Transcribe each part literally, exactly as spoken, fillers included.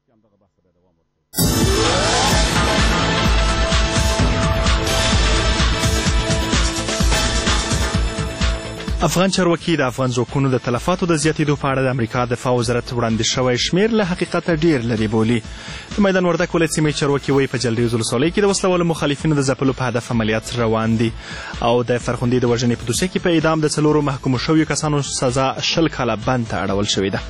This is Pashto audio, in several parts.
افغان چارواکي د افغان ځواکونو د تلفاتو د زیاتېدو په اړه د امریکا دفاع وزارت وړاندې شوی شمېر له حقیقته ډېر لرې بولي. د میدان وردګ ولایت سیمې چارواکي وایي په جلریز ولسوالۍ کې د وسلوالو مخالفینو د ځپلو په هدف عملیات روان دي او د فرخندې د وژنې په دوسیه کې په اعدام د څلورو محکومو شویو کسانو سزا شل کاله بند ته اړول شوې ده.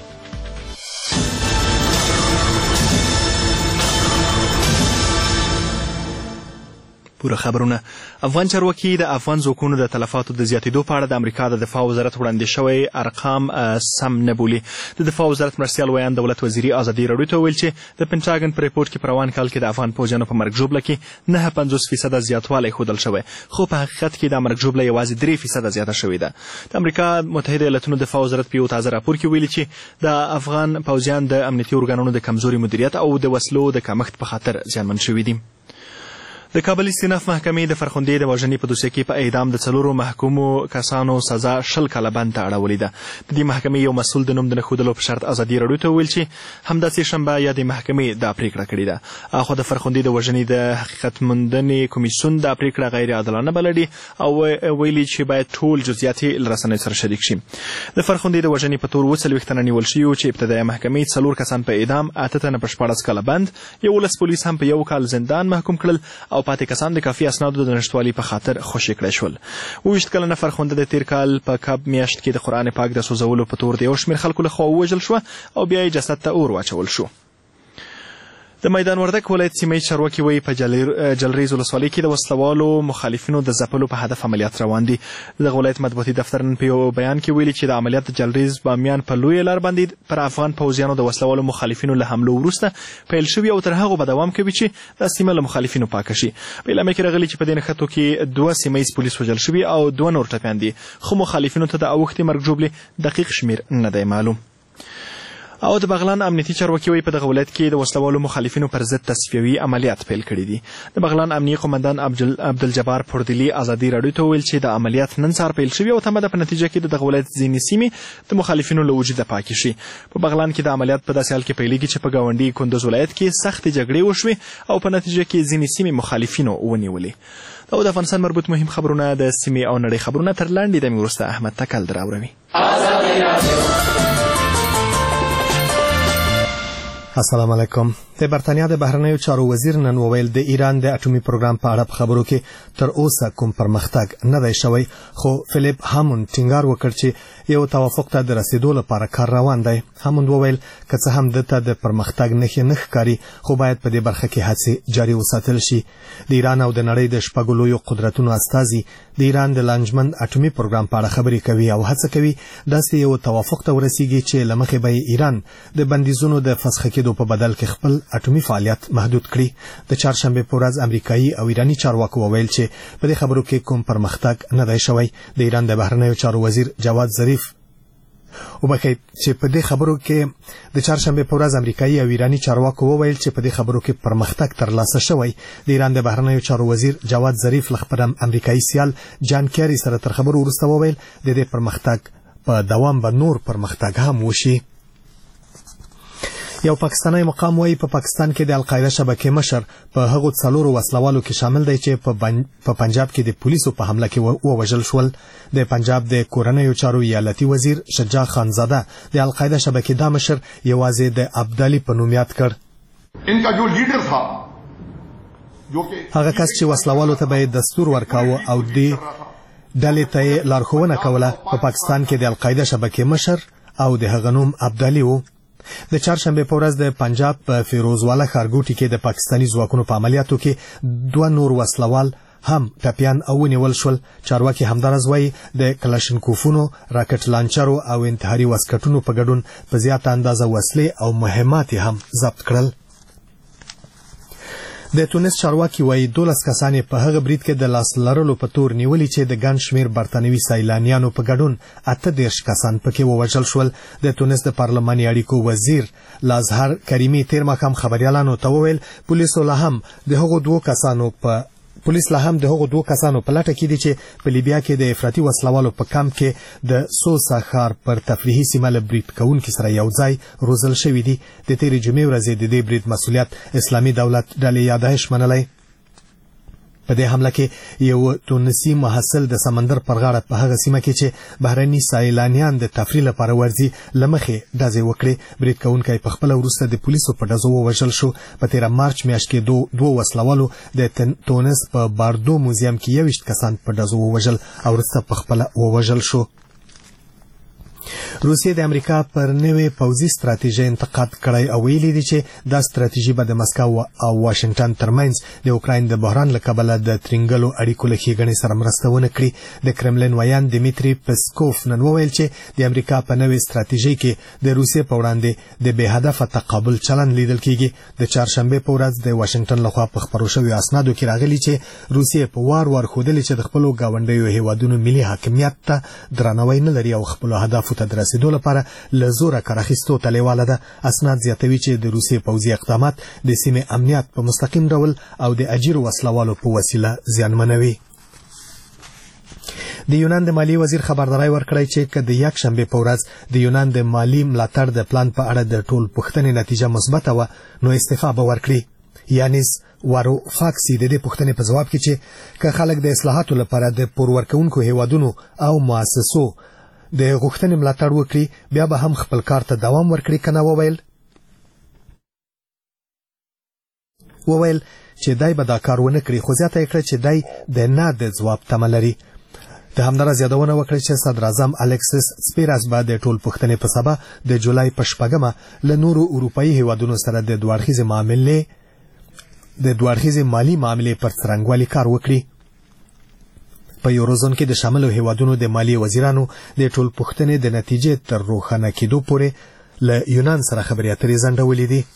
پوره خبرونه. افغان چارواکي د افغان ځواکونو د تلفاتو د زیاتېدو په اړه د امریکا د دفاع وزارت وړاندې شوی ارقام سم نه بولي. د دفاع وزارت مرستیال ویان دولت وزیري ازادي راډیو ته وویل چې د پنټاګن په ریپورټ کې په روان کال کې د افغان پوځیانو په مرګ ژوبله کې نهه پنځوس فیصده زیاتوالی ښودل شوی، خو په حقیقت کې دا مرګ ژوبله یوازې درې فیصده زیاته شوې ده. د امریکا متحده ایالتونو دفاع وزارت په یو تازه راپور کې ویلي چې د افغان پوځیان د امنیتي ارګانونو د کمزوري مدیریت او د وسلو د کمښت په خاطر زیانمن شوي دي. د کابل استیناف محکمې د فرخندې د وژنې په دوسیه کې په اعدام د څلورو محکومو کسانو سزا شل کاله بند ته اړولې ده. د دې محکمې یو مسؤل د نوم د نه ښودلو په شرط ازادي راډیو ته وویل چې همداسې شنبه یا د محکمې دا پریکړه کړې ده. اخوا د فرخندې د وژنې د حقیقت موندنې کمیسیون دا پریکړه غیر عادلانه بللې او ویلي چې باید ټول جزئیات یې له رسنیو سره شریک شي. د فرخندې د وژنې په تور اووه څلوېښت تنه نیول شوي چې ابتدایي محکمې څلور کسان په اعدام، اته تنه په شپاړس کاله بند، یولس پولیس هم په یو کال زندان محکوم کړل او پاتې کسان د کافي اسنادو د نشتوالي په خاطر خوشي کړی شول. اوویشت کلنه فرخنده د تیر کال په کب میاشت کې د قرآن پاک د سوځولو په تور د یو شمېر خلکو لخوا ووژل شوه او بیا یې جسد ته اور واچول شو. د میدان وردګ ولایت سیمه چارواکي وایي په جلریز ولسوالۍ کې د وسلوالو مخالفینو د ځپلو په هدف عملیات روان دي. دغه ولایت مطبوعاتي دفتر نن په یو بیان کې ویلي چې د عملیات د جلریز بامیان په لویه لار باندې پر افغان پوځیانو د وسلوالو مخالفینو له حملو وروسته پیل شوي او تر هغو به دوام کوي چې دا سیمه له مخالفینو پاکه شي. په اعلامیه کې راغلي چې په دې نښتو کې دوه سیمه ییز پولیس وژل شوي او دوه نور ټپیان دي، خو مخالفینو ته د اوښتې مرګ ژوبلې دقیق شمېر نه دی معلوم. او د بغلان امنیتي چارواکي وایي په دغه ولایت کې د وسلوالو مخالفینو پر ضد تصفیوي عملیات پیل کړي دي. د بغلان امنیه قومندان عبدالجبار پردلي ازادي راډیو ته وویل چې د عملیات نن سهار پیل شوي او تمه ده په نتیجه کې د دغه ولایت ځینې سیمې د مخالفینو له وجوده پاکې شي. په بغلان کې د عملیات په داسې حال کې پیلېږي چې په ګاونډي کندوز ولایت کې سختې جګړې وشوې او په نتیجه کې ځینې سیمې مخالفینو ونیولې. او د افغانستان مربوط مهم خبرونه د سیمې او نړۍ خبرونه تر لنډې دمې وروسته احمد تکل دراوروي. السلام علیکم. د برتانیا د بهرنیو چارو وزیر نن وویل د ایران د اټومي پروګرام په اړه په خبرو کې تر اوسه کوم پرمختګ نه دی شوی، خو فلیپ هاموند ټینګار وکړ چې یو توافق ته د رسیدو لپاره کار روان دی. هاموند وویل که څه هم دته د پرمختګ نښې نه ښکاري، خو باید په دې برخه کې هڅې جاري وساتل شي. د ایران او د نړۍ د شپږو لویو قدرتونو استازي د ایران د لانجمن اټومي پروګرام په اړه خبرې کوي او هڅه کوي داسې یو توافق ته ورسیږي چې له مخې به ایران د بندیزونو د فسخ کېدو په بدل کې خپل اټومي فعالیت محدود کړي. د چهارشنبه په ورځ امریکایي او ایرانی چارواکو وویل چې په دې خبرو کې کوم پرمختګ نه دی شوی. د ایران د بهرنیو چارو وزیر جواد ظریف وبخښئ چې په دې خبرو کې د چهارشنبه په ورځ امریکایي او ایرانی چارواکو وویل چې په دې خبرو کې پرمختګ ترلاسه شوی. د ایران د بهرنیو چارو وزیر جواد ظریف له خپل امریکایي سیال جان کیری سره تر خبرو وروسته وویل د دې پرمختګ په دوام به نور پرمختګ هم وشي. یو پاکستانی مقام وایي په پاکستان کې د القاعده شبکې مشر په هغو څلورو وسلوالو کې شامل دی چې په پنجاب کې د پولیسو په حمله کې ووژل شول. د پنجاب د کورنیو چارو ایالتي وزیر شجاع خانزاده د القاعده شبکې دا مشر یوازې د عبدالي په نوم یاد کړ. هغه کس چې وسلوالو ته به دستور ورکاوه او دې ډلې ته یې لارښوونه کوله په پاکستان کې د القاعده شبکې مشر او د هغه نوم عبدالي و. د چهارشنبه په ورځ د پنجاب په فیروزواله ښارګوټي کې د پاکستاني ځواکونو په عملیاتو کې دوه نور وسلوال هم ټپیان او ونیول شول. چارواکي همدارس وایي د کلاشینکوفونو، راکټ لانچرو او انتحاري واسکټونو په ګډون په زیاته اندازه وسلې او مهمات هم ضبط کړل. د تونس چارواکي وایي دولس کسان په هغه برید کې د لاس لرلو په تور نیولي چې د ګڼ شمېر برتانوي سیلانیانو په ګډون اته دېرش کسان پکې ووژل شول. د تونس د پارلماني اړیکو وزیر لازهر کریمي تیر ماښام خبریالانو ته وویل پولیسو لا هم د هغو دوو کسانو په پولیس لا هم د هغو دوه کسانو په لټه کې دي چې په لیبیا کې د افراطي وسلوالو په کمپ کې د سوسا ښار پر تفریحي سیمه له برید کوونکي سره یو ځای روزل شوي دي. د تېرې جمعې ورځې د دې برید مسؤلیت اسلامي دولت ډلې یا داعش منلی. په دې حمله کې یو تونسي محصل د سمندر پر غاړه په هغه سیمه کې چې بهرني سیلانیان د تفریح لپاره ورځي له مخې ډزې وکړې. برید کوونکی په خپله وروسته د پولیسو په ډزو ووژل شو. په تېره مارچ میاشت کې دو دوه وسلوالو د تونس په باردو موزیم کې یوویشت کسان په ډزو ووژل او وروسته په خپله ووژل شو. روسیې د امریکا پر نوې پوځي ستراتیژۍ انتقاد کړی او ویلي دي چې دا ستراتیژي به د مسکو او واشنګټن ترمنځ د اوکراین د بحران له کبله د ترینګلو اړیکو له ښېګڼې سره مرسته ونه کړي. د کرملین ویان دمیتري پسکوف نن وویل چې د امریکا په نوې ستراتیژۍ کې د روسیې په وړاندې د بې هدفه تقابل چلن لیدل کېږي. د چهارشنبې په ورځ د واشنګټن لخوا په خپرو شویو اسنادو کې راغلي چې روسیې په وار وار ښودلې چې د خپلو ګاونډیو هېوادونو ملي حاکمیت ته درناوی نه لري او خپلو اهدافو ته د رسېدو لپاره له زوره کار اخیستو ته لیواله ده. اسناد زیاتوي چې د روسیې پوځي اقدامات د سیمې امنیت په مستقیم ډول او د اجیرو وسلوالو په وسیله زیانمنوي. د یونان د مالی وزیر خبرداری ورکړی چې که د یک شنبې په ورځ د یونان د مالی ملاتړ د پلان په اړه د ټول پوښتنې نتیجه مثبته وه نو استعفا به ورکړي. یانیس وارو فاکسي د دې پوښتنې په ځواب کې چې که خلک د اصلاحاتو لپاره د پور ورکوونکو هیوادونو او مؤسسو د غوښتنې ملاتړ وکړي بیا به هم خپل کار ته دوام ورکړي کنه وویل وویل چې دای به دا کار ونه کړي خو زیاته یې کړه چې دای د نه د ځواب تمه لري. د همداراز یادونه وکړه چې صدر اعظم الکسیس سپیراس به د ټول پوښتنې په سبا د جولای په شپږمه له نورو اروپایي هیوادونو سره د دوه اړخیزې معاملې د دوه اړخیزې مالي معاملې پر څرنګوالي کار وکړي. په یوروزون کې د شاملو هیوادونو د مالی وزیرانو د ټول پوښتنې د نتیجې تر روښانه کېدو پورې له یونان سره خبرې اترې ځنډولې دي.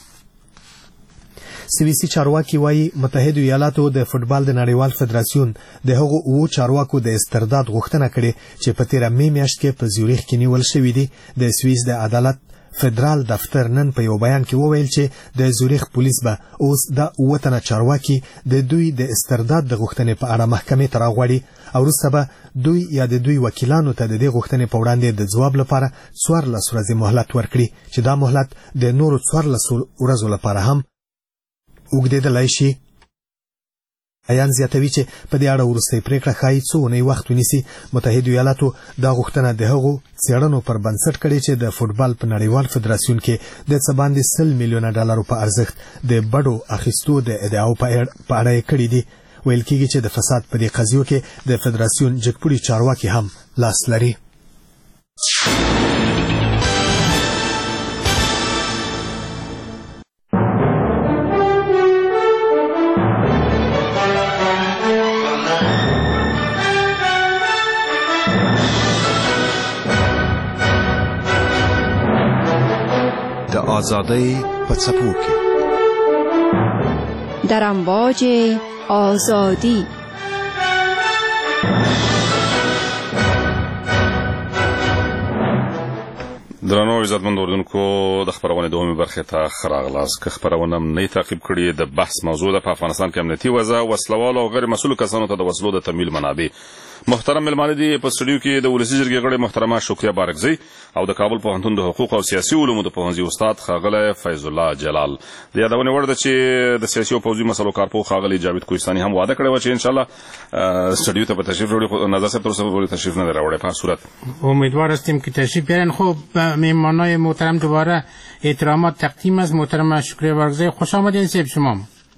سویسي چارواکي وایي متحده ایالاتو د فوټبال د نړیوال فدراسیون د هغو اوو چارواکو د استرداد غوښتنه کړې چې په تېره مې میاشت کې په زیوریخ کې نیول شوي دي. د سویس د عدالت فدرال دفتر نن په یو بیان کې وویل چې د زوریخ پولیس به اوس دا اووه تنه چارواکي د دوی د استرداد د غوښتنې په اړه محکمې ته راغواړي او وروسته به دوی یا د دوی وکیلانو ته د دې غوښتنې په وړاندې د ځواب لپاره څوارلس ورځې مهلت ورکړي چې دا مهلت د نورو څوارلسو ورځو لپاره هم اوږدېدلی شي. ایان زیاتوي چې په دې اړه وروستۍ پریکړه ښایي څو اونۍ وخت ونیسي. متحده ایالاتو دا غوښتنه د هغو څېړنو پر بنسټ کړې چې د فوټبال په نړیوال فدراسیون کې د څه باندې سل میلیونه ډالرو په ارزښت د بډو اخیستو د ادعاو په اړه یې کړي دي. ویل کېږي چې د فساد په دې قضیو کې د فدراسیون جګپوړي چارواکي هم لاس لري. آزادی په څپو کې در امواج آزادی درنو عزتمند اوریدونکو د خبرونې دومره برخه ته خراغلاس که خبرونه نه تعقیب کړي د بحث موضوع د افغانستان کې امنیتي وضع وسلوال او غیر مسؤل کسانو ته د وسلو د تمویل منابع. محترم ملمانه دي په سټوډیو کې د ولسی جرګې غړي محترمه شکریه بارکزی او د کابل پوهنتون د حقوق او سیاسي علومو د پوهنځي استاد خاغله فیض الله جلال. د یادونه وړ ده چې د سیاسي او پوځي مسلو کارپو خاغلی جاوید کوهستاني هم وعده کړې و چې ان شاء الله سټوډیو ته به تشریف وړي. نظر صاحب تر اوسه پورې تشریف نه راوړی. په صورت امیدوار هستیم که تشریف بیارن. خب مهمانای محترم دوباره احترامات تقدیم است. محترم شکریه بارکزی خوش آمدین. سیب شما.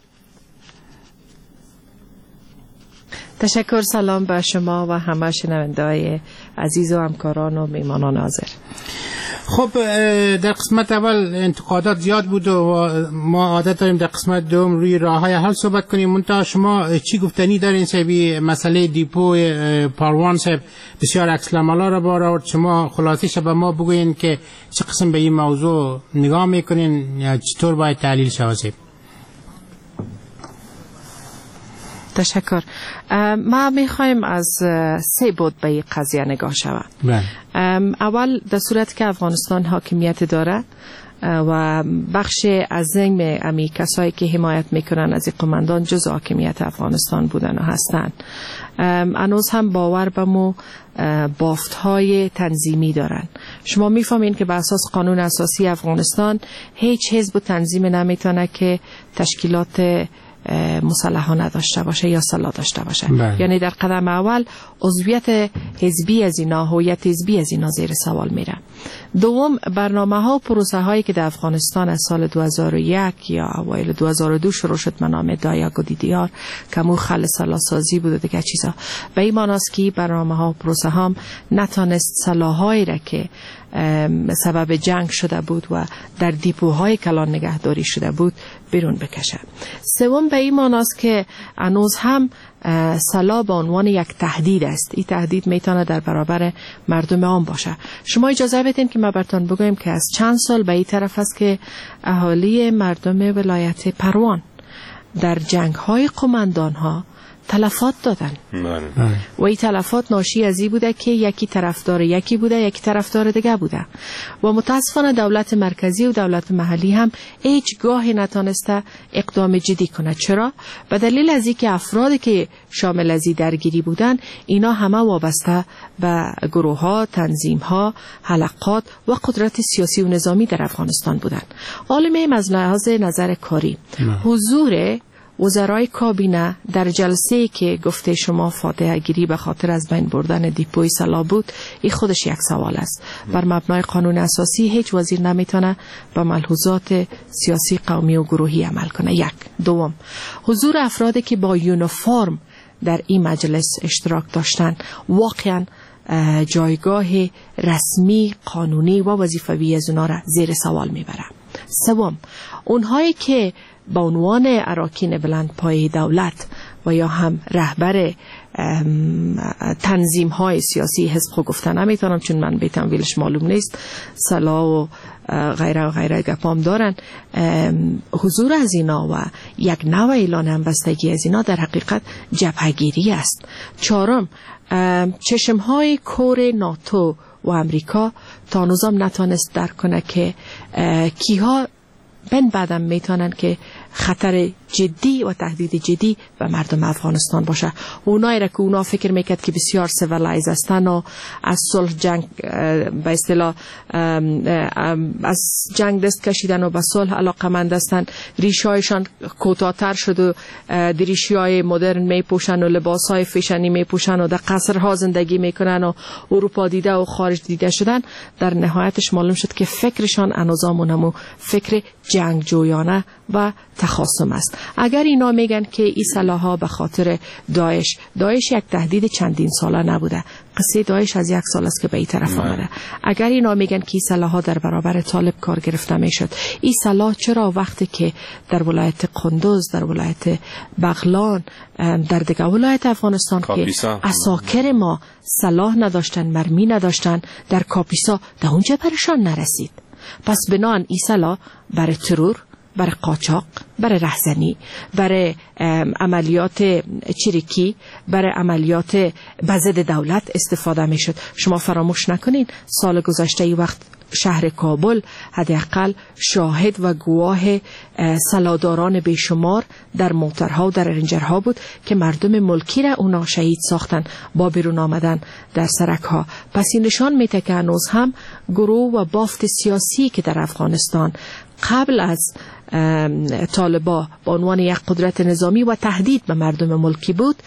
تشکر. سلام به شما و همه شنونده‌های عزیز و همکاران و میهمانان حاضر. خب در قسمت اول انتقادات زیاد بود و ما عادت داریم در قسمت دوم روی راه‌های حل صحبت کنیم. منتها شما چی گفتنی دارین سبی مسئله دیپو پاروان صاحب بسیار عکس العملا را بار آورد. شما خلاصش به ما بگوین که چه قسم به این موضوع نگاه میکنین یا چطور باید تحلیل شود؟ تشکر. ما میخوایم از سه بود به این قضیه نگاه شود. اول در صورت که افغانستان حاکمیت داره و بخش عظیم امی کسایی که حمایت میکنن از این قماندان جز حاکمیت افغانستان بودن و هستند، هنوز هم باور به مو بافت های تنظیمی دارن. شما میفهمین که بر اساس قانون اساسی افغانستان هیچ حزب و تنظیم نمیتونه که تشکیلات مسلحانه داشته باشه یا سلاح داشته باشه. بله. یعنی در قدم اول عضویت حزبی از اینا، هویت حزبی از اینا زیر سوال میره. دوم، برنامه ها و پروسه هایی که در افغانستان از سال دو هزار و یک یا اوایل دو هزار و دو شروع شد، منام دایاگ و دیدیار که مو خل سلاح سازی بود و دیگه چیزا، به این معناست که برنامه ها و پروسه هم نتانست سلاحایی را که سبب جنگ شده بود و در دیپوهای کلان نگهداری شده بود بیرون بکشه. سوم، به این معناست که هنوز هم سلاح به عنوان یک تهدید است. این تهدید میتونه در برابر مردم عام باشه. شما اجازه بدین که ما براتون بگویم که از چند سال به این طرف است که اهالی مردم ولایت پروان در جنگ های قماندان ها تلفات دادن و این تلفات ناشی از این بوده که یکی طرفدار یکی بوده، یکی طرفدار دیگه بوده و متاسفانه دولت مرکزی و دولت محلی هم هیچ گاهی نتانسته اقدام جدی کنه. چرا؟ به دلیل از اینکه افرادی که شامل از این درگیری بودن اینا همه وابسته به گروه ها، تنظیم ها، حلقات و قدرت سیاسی و نظامی در افغانستان بودن. عالمه از لحاظ نظر کاری حضور وزرای کابینه در جلسه که گفته شما فاتحه گیری به خاطر از بین بردن دیپوی سلاح بود، این خودش یک سوال است. بر مبنای قانون اساسی هیچ وزیر نمیتونه با ملحوظات سیاسی قومی و گروهی عمل کنه. یک. دوم، حضور افرادی که با یونیفرم در این مجلس اشتراک داشتن واقعا جایگاه رسمی، قانونی و وظیفوی از اونا را زیر سوال میبره. سوم، اونهایی که با عنوان اراکین بلند پای دولت و یا هم رهبر تنظیم های سیاسی حزب خود گفتن نمیتونم چون من به تمویلش معلوم نیست، سلاح و غیره و غیره گپام دارن، حضور از اینا و یک نوع اعلان همبستگی از اینا در حقیقت جبهه‌گیری است. چهارم، چشم های کور ناتو و امریکا تا نظام نتانست درک کنه که کیها بن بعدم میتونن که خطر جدی و تهدید جدی به مردم افغانستان باشه. اونایی را که اونا فکر میکرد که بسیار سیویلایز هستن و از صلح جنگ به اصطلاح از جنگ دست کشیدن و به صلح علاقمند هستن، ریشهایشان کوتاه‌تر شد و ریشه‌های مدرن میپوشن و لباسهای فیشنی میپوشن و در قصرها زندگی میکنن و اروپا دیده و خارج دیده شدن. در نهایتش معلوم شد که فکرشان انوزامونمو فکر جنگ جویانه و تخاصم است. اگر اینا میگن که این سلاح‌ها به خاطر داعش، داعش یک تهدید چندین ساله نبوده، قصه داعش از یک سال است که به این طرف آمده. اگر اینا میگن که این سلاح‌ها در برابر طالب کار گرفته میشد، این سلاح چرا وقتی که در ولایت قندوز، در ولایت بغلان، در دیگر ولایت افغانستان که اساکر ما سلاح نداشتن، مرمی نداشتن، در کاپیسا در اونجا برشان نرسید؟ پس بنان این سلاح برای ترور، برای قاچاق، برای رهزنی، برای عملیات چریکی، برای عملیات بزد دولت استفاده می شد. شما فراموش نکنین سال گذشته ای وقت شهر کابل حداقل شاهد و گواه سلاداران بیشمار در موترها و در رنجرها بود که مردم ملکی را اونا شهید ساختن با بیرون آمدن در سرکها. پس این نشان میده که هنوز هم گروه و بافت سیاسی که در افغانستان قبل از طالبا با عنوان یک قدرت نظامی و تهدید به مردم ملکی بود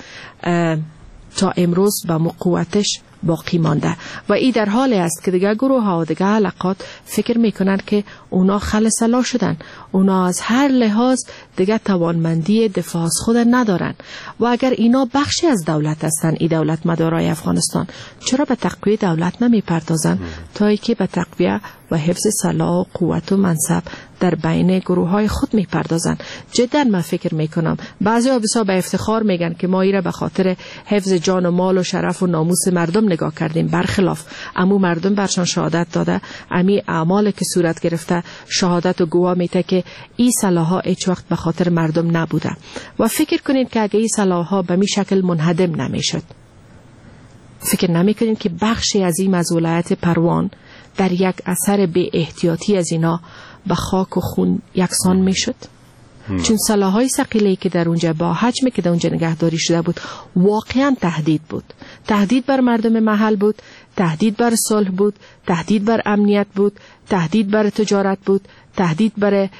تا امروز به قوتش باقی مانده و این در حالی است که دیگه گروه ها و دیگه حلقات فکر میکنن که اونا خل سلاح شدن، اونا از هر لحاظ دیگه توانمندی دفاع از خود ندارن و اگر اینا بخشی از دولت هستن، این دولت مدارای افغانستان، چرا به تقویه دولت نمی پردازن تا ای که به تقویه و حفظ سلاح و قوت و منصب در بین گروه های خود میپردازند. جدا من فکر میکنم بعضی بسیار به افتخار میگن که ما ایره به خاطر حفظ جان و مال و شرف و ناموس مردم نگاه کردیم، برخلاف امو مردم برشان شهادت داده، امی اعمال که صورت گرفته شهادت و گواه میته که این صلاح‌ها هیچ وقت به خاطر مردم نبوده. و فکر کنید که اگه این صلاح‌ها به می شکل منهدم نمیشد، فکر نمیکنین که بخشی از این از ولایت پروان در یک اثر بی احتیاطی از اینا به خاک و خون یکسان میشد؟ چون سلاح‌های ثقیله‌ای که در اونجا با حجمی که در اونجا نگهداری شده بود واقعا تهدید بود. تهدید بر مردم محل بود، تهدید بر صلح بود، تهدید بر امنیت بود، تهدید بر تجارت بود، تهدید بر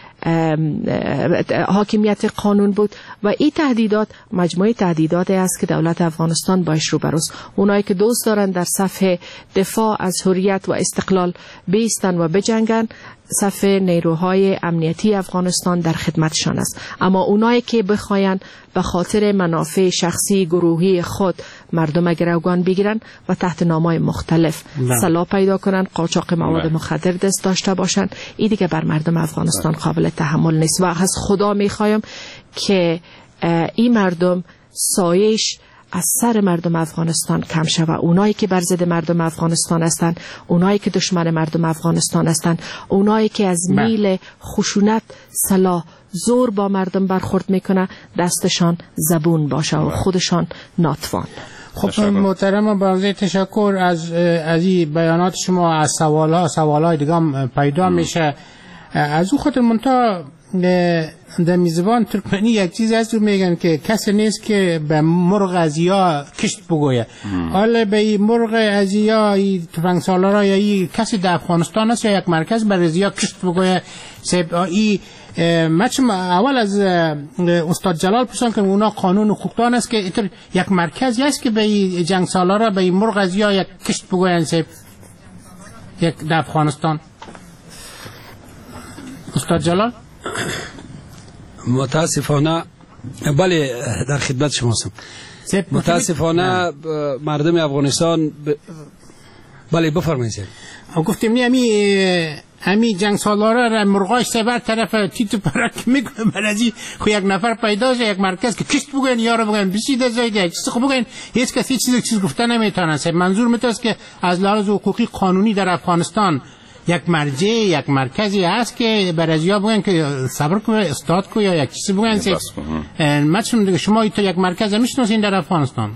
حاکمیت قانون بود. و این تهدیدات مجموعه تهدیداتی است که دولت افغانستان باش روبروست. اونایی که دوست دارن در صف دفاع از حریت و استقلال بیستن و بجنگن، صف نیروهای امنیتی افغانستان در خدمتشان است. اما اونایی که بخواین به خاطر منافع شخصی گروهی خود مردم گروگان بگیرن و تحت نامهای مختلف سلاح پیدا کنن، قاچاق مواد مخدر دست داشته باشن، این دیگه بر مردم افغانستان قابل تحمل نیست. و از خدا میخوایم که این مردم سایش از سر مردم افغانستان کم شود. اونایی که بر ضد مردم افغانستان هستند، اونایی که دشمن مردم افغانستان هستند، اونایی که از میل خشونت، سلاح، زور با مردم برخورد میکنه، دستشان زبون باشه و خودشان ناتوان. خب محترم، با تشکر از از این بیانات شما. از سوال‌ها سوال‌های دیگه هم پیدا میشه. از اون خاطر منتها در میزبان ترکمنی یک چیز هست رو میگن که کسی نیست که به مرغ ازیا کشت بگویه. حالا به این مرغ ازیا تفنگ سالارا یا این کسی در افغانستان است یا یک مرکز بر ازیا کشت بگویه. این مچم اول از استاد جلال پرسان که اونا قانون و حقوقدان است که اینطور یک مرکزی است که به جنگ سالارا به مرغ ازیا یک کشت بگوین سیب یک در افغانستان. استاد جلال متاسفانه بله در خدمت شما هستم. متاسفانه مردم افغانستان ب... بله بفرمایید. گفتیم نه امی امی جنگ سالاره را مرغاش سبر طرف تیت پرک میکنه برازی خو یک نفر پیدا شه یک مرکز که کشت بگن یارو بگن بسیده زایده چیز خو بگن هیچ کسی چیز چیز گفته نمیتونه. منظور متاست که از لحاظ حقوقی قانونی در افغانستان یک مرجع یک مرکزی هست که برازیا بگن که صبر کنه استاد کو یا یک چیزی بگن سه مثلا دیگه شما تو یک مرکز میشناسین در افغانستان.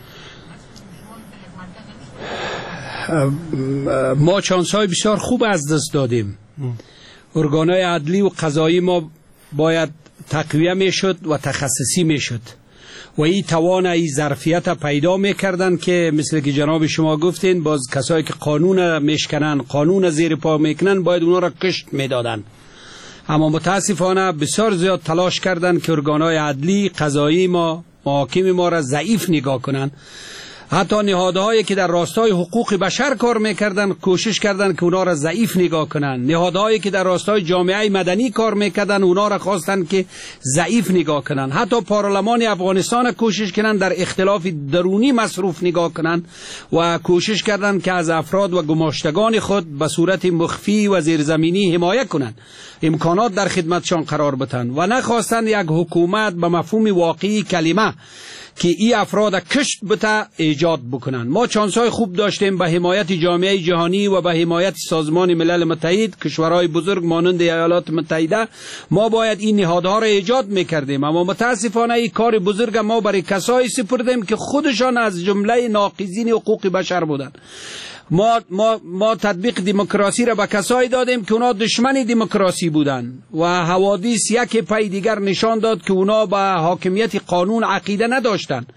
ما چانس‌های بسیار خوب از دست دادیم. ارگان‌های عدلی و قضایی ما باید تقویه میشد و تخصصی میشد و این توان این ظرفیت پیدا میکردن که مثل که جناب شما گفتین باز کسایی که قانون میشکنن قانون زیر پا میکنن باید اونا را کشت میدادن. اما متاسفانه بسیار زیاد تلاش کردن که ارگان‌های عدلی قضایی ما محاکم ما را ضعیف نگاه کنن. حتی نهادهایی که در راستای حقوق بشر کار میکردن کوشش کردن که اونا را ضعیف نگاه کنن. نهادهایی که در راستای جامعه مدنی کار میکردن اونا را خواستن که ضعیف نگاه کنن. حتی پارلمان افغانستان کوشش کردن در اختلاف درونی مصروف نگاه کنن و کوشش کردن که از افراد و گماشتگان خود به صورت مخفی و زیرزمینی حمایت کنن، امکانات در خدمتشان قرار بدن و نخواستن یک حکومت به مفهوم واقعی کلمه که این افراد کشت بته ایجاد بکنن. ما چانس‌های خوب داشتیم به حمایت جامعه جهانی و به حمایت سازمان ملل متحد، کشورهای بزرگ مانند ایالات متحده. ما باید این نهادها را ایجاد میکردیم، اما متاسفانه این کار بزرگ ما برای کسایی سپردیم که خودشان از جمله ناقضین حقوق بشر بودند. ما ما ما تطبیق دموکراسی را به کسایی دادیم که اونا دشمن دموکراسی بودند و حوادث یک پی دیگر نشان داد که اونا به حاکمیت قانون عقیده نداشتند.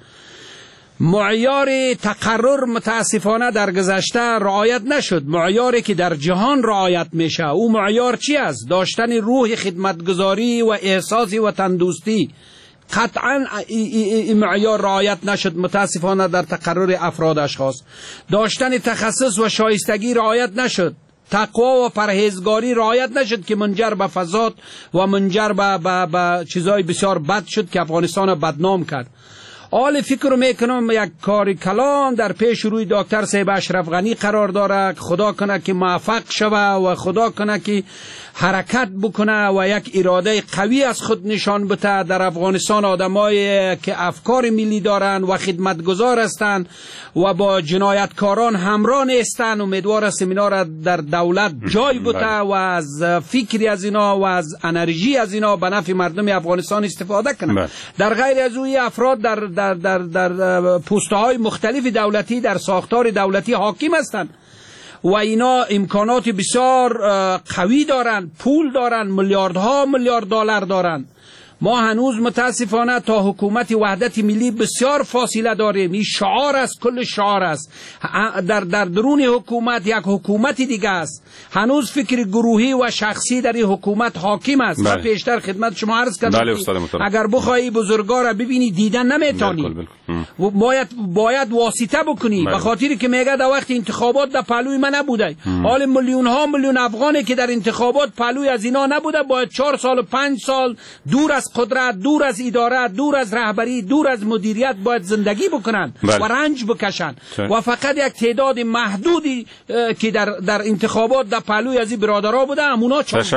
معیار تقرر متاسفانه در گذشته رعایت نشد. معیاری که در جهان رعایت میشه او معیار چی است؟ داشتن روح خدمتگزاری و احساس وطن دوستی. قطعا این معیار رعایت نشد متاسفانه در تقرر افراد اشخاص. داشتن تخصص و شایستگی رعایت نشد. تقوا و پرهیزگاری رعایت نشد که منجر به فساد و منجر به, به, به چیزای بسیار بد شد که افغانستان بدنام کرد. حال فکر میکنم یک کار کلان در پیش روی دکتر صاحب اشرف غنی قرار داره. خدا کنه که موفق شوه و خدا کنه که حرکت بکنه و یک اراده قوی از خود نشان بده. در افغانستان آدمایی که افکار ملی دارن و خدمتگزار هستند و با جنایتکاران همراه نیستند. امیدوار هستیم اینا را در دولت جای بده و از فکری از اینا و از انرژی از اینا به نفع مردم افغانستان استفاده کنند. در غیر از اون افراد در در در در پست‌های مختلف دولتی در ساختار دولتی حاکم هستند و اینا امکانات بسیار قوی دارند، پول دارند، میلیاردها میلیارد دلار دارند. ما هنوز متاسفانه تا حکومت وحدت ملی بسیار فاصله داریم. این شعار است، کل شعار است. در در درون حکومت یک حکومت دیگه است. هنوز فکر گروهی و شخصی در این حکومت حاکم است. من پیشتر خدمت شما عرض کردم اگر بخوای بزرگا را ببینی دیدن نمیتونی، باید باید واسطه بکنی، به خاطر که میگه در وقت انتخابات در پهلوی من نبوده. حال میلیون ها میلیون افغانی که در انتخابات پهلوی از اینا نبوده باید چهار سال و پنج سال دور از قدرت، دور از اداره، دور از رهبری، دور از مدیریت باید زندگی بکنن و رنج بکشن و فقط یک تعداد محدودی که در در انتخابات در پهلوی از این برادرها بوده همونا چانس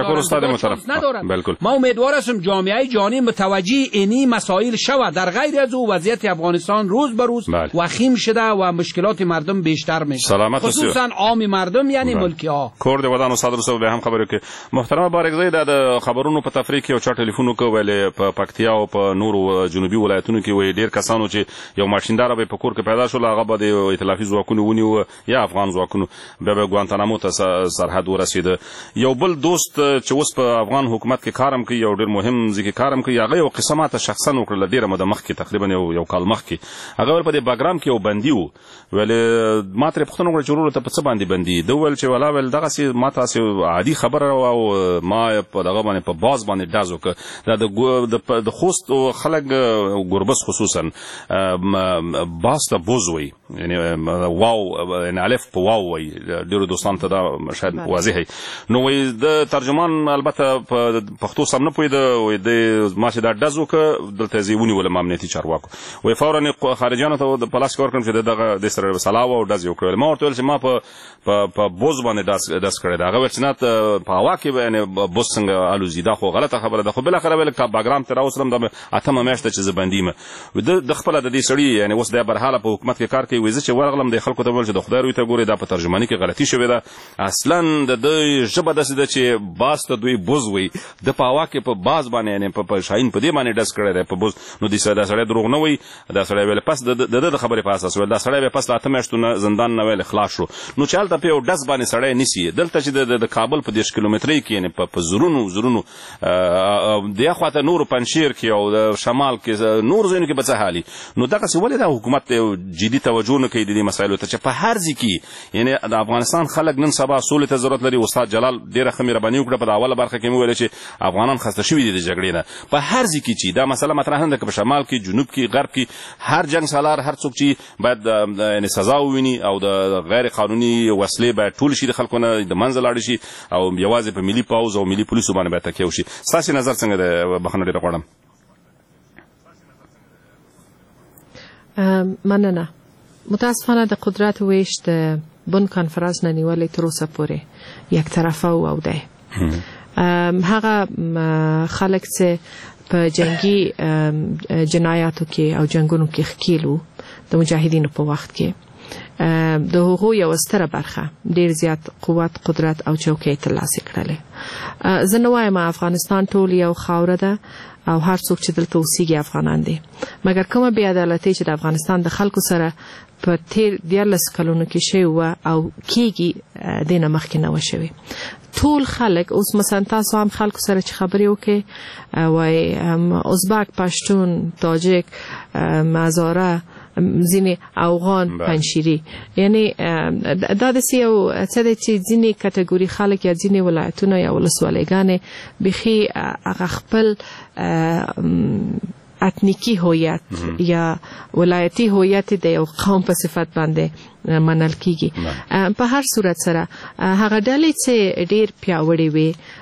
ندارن. ما امیدوار هستیم جامعه جهانی متوجه اینی مسائل شود. در غیر از او وضعیت افغانستان روز به روز وخیم شده و مشکلات مردم بیشتر میشه، خصوصا عام مردم یعنی ملکی ها. کورد ودان استاد رسول به هم خبرو کې محترم بارګزی د خبرونو په تفریح کې او چا ټلیفون وکول په پکتیا او په نورو جنوبي ولایتونو کې وې ډیر کسانو چې یو ماشیندار به په کور کې پیدا شول هغه به د ائتلافي ځواکونو ونیو یا افغان ځواکونو به به ګوانتانامو ته سرحد ورسید. یو بل دوست چې اوس په افغان حکومت کې کارم کوي یو ډیر مهم ځکه کارم کوي هغه یو قسمه ته شخصا وکړه ډیره مده مخکې تقریبا یو یو کال مخکې هغه په دې باګرام کې یو بندي وو ول ما ترې پښتنو غوړ چورو ته په څه باندې بندي دوه ول چې ولا ول دغه سي ما تاسو عادي خبره او ما په دغه باندې په باز باندې دازو ک د د خوست او خلک ګوربس خصوصا باز ته بوزوي یعنی واو ان الف په واو وي ډیرو دوستان ته دا شاید واضح نو وي د ترجمان البته په پښتو سم نه پوي د ما چې دا دازو ک دلته زیونی ول امنیتي چارواکو وي فورا خارجانو ته د پلاس کور کوم چې دغه د سره سلاو او داز یو کړل ما ورته چې ما په په بوز باندې داس داس کړی دا هغه چې نه په هوا کې یعنی بوز څنګه الوزي دا خو غلطه خبره ده خو بل اخر ول کا باګرام تر اوسرم د اتمه میاشت چې زبندیم د خپل د دې سړی یعنی اوس د برحاله په حکومت کې کار کوي وځي چې ورغلم د خلکو ته ول چې د خدای روي ته ګوري دا په ترجمانی کې غلطي شوې ده اصلا د دې ژبه د سده چې باز ته دوی بوزوي د پاوا کې په باز باندې یعنی په شاهین په دې باندې داس کړی دی په بوز نو د سړی سړی دروغ نه وي دا سړی ول پس د د خبرې په اساس ول دا سړی به پس اتمه میاشتونه زندان نه ویل خلاص شو نو چالت په یو داس باندې سړی نسی دلته چې د کابل په دیش کیلومتري کې یعنی په زرونو زرونو د خواته نور پنشیر کې او د شمال کې نور زینو کې بچ حالي نو دغه څه ولې د حکومت جدي توجه نه کوي د دې مسایلو ته چې په هر ځکه یعنی د افغانستان خلک نن سبا سولې ته ضرورت لري. استاد جلال ډیره خمیر باندې وکړه په اوله برخه کې مو ویل چې افغانان خسته شوي دي د جګړې نه په هر ځکه چې دا مسله مطرح نه ده په شمال کې جنوب کې غرب کې هر جنگ سالار هر څوک چې باید یعنی سزا وویني او د غیر قانوني وسلې باید ټول شي د خلکو نه د منځ لاړ شي او یوازې په ملي پاوز او ملي پولیسو باندې باید تکیه وشي. ستاسو نظر څنګه ده؟ بخښنه ډیره غواړم. مننه. متاسفانه د قدرت ویش د بن کنفرانس نه نیولې تر اوسه پورې یک طرفه او ده هغه خلک چې په جنگي جنایاتو کې او جنگونو کې ښکیلو د مجاهدینو په وخت کې د هغو یو ستره برخه ډیر زیات قوت قدرت او چوکۍ ترلاسه کړلې. زه نه وایم افغانستان ټول یو خاوره ده او هر څوک چې دلته اوسېږي افغانان دي مګر کومه بې عدالتي چې د افغانستان د خلکو سره په تیر دیارلس کلونو کې شوې وه او کېږي دې نه مخکې نه وه شوې. ټول خلک اوس مثلا تاسو هم خلکو سره چې خبرې وکړئ وایي ازبک پشتون تاجک هزاره ځینې افغان پنشیری یعنی دا داسې یو څه دی چې ځینې کټګوري خلک یا ځینې ولایتونه یا ولسوالیګانې بیخي هغه خپل اتنیکی هویت یا ولایتي هویت د یو قوم په صفت باندې منل کیږي. په هر صورت سره هغه ډلې چې ډیر پیاوړې وي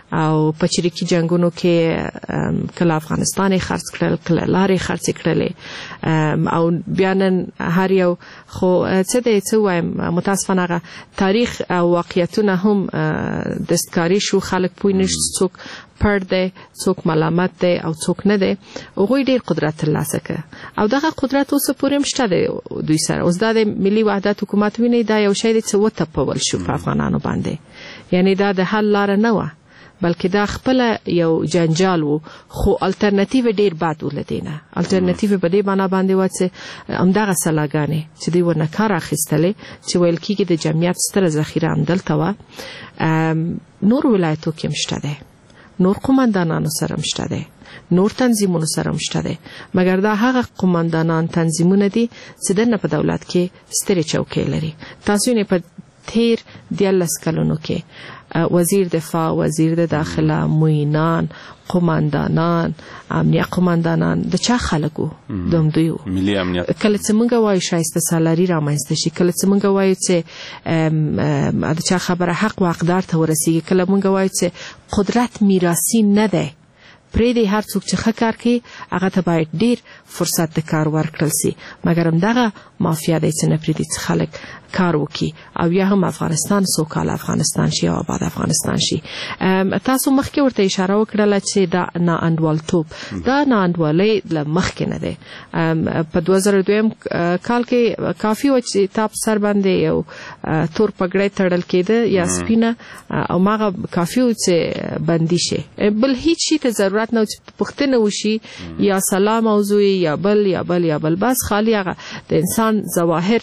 او په چریکي جنگونو کې کله افغانستان خرڅ کړل کله لارې خرڅ کړلې او بیا نن هر یو خو څه دی څه وایم متاسفانه تاریخ او واقعیتونه هم دستکاری شو خلک پوه نشي څوک پر دی څوک ملامت دی او څوک نه دی هغوی ډیر قدرت ترلاسه کړ او دغه قدرت اوس پورې هم شته دی دوی سره اوس دا د ملي وحدت حکومت ویني دا یو شی دی چې وتپول شو په افغانانو باندې یعنی دا د حل لاره نه وه بلکې دا خپل یو جنجال وو خو الټرنیټیو ډیر بد ولدینه الټرنیټیو په دې باندې باندې و چې همدغه سلاګانې چې دوی ورنه کار اخیستلې چې ویل کېږي د جمعیت ستره ذخیره همدلته وه نور ولایتو کې هم شته دی نور قومندانانو سره هم شته دی نور تنظیمونو سره هم شته دی مګر دا هغه قومندانان تنظیمونه دي چې دنه په دولت کې سترې چوکۍ لري تاسو یې په تیر دیارلس کلونو کې وزیر دفاع وزیر د داخله معینان قومندانان امنیت قومندانان د چا خلکو دوم دوی ملي امنیت کله چې موږ وایو شایسته سالاري رامنځته شي کله چې موږ وایو چې د چا خبره حق او حقدار ته ورسیږي کله موږ وایو چې قدرت میراثي نه دی پرې دی هر څوک چې ښه کار کوي هغه ته باید ډیر فرصت د کار ورکړل سي مګر همدغه مافیا دی چې نه پرېږدي چې خلک کار وکړي او یا هم افغانستان سوکاله افغانستان شي او آباد افغانستان شي تاسو مخکې ورته اشاره وکړله چې دا ناانډوالتوب دا ناانډوالۍ له مخکې نه دی په دوه زره دویم کال کې کافي و چې تا په سر باندې یو تور پګړۍ تړل کېده یا سپینه او ماغه کافي و چې بندي شي بل هیڅ شي ته ضرورت نه چې پوښتنه وشي یا سلام موضوع یا بل یا بل یا بل بس خالی هغه د انسان ظواهر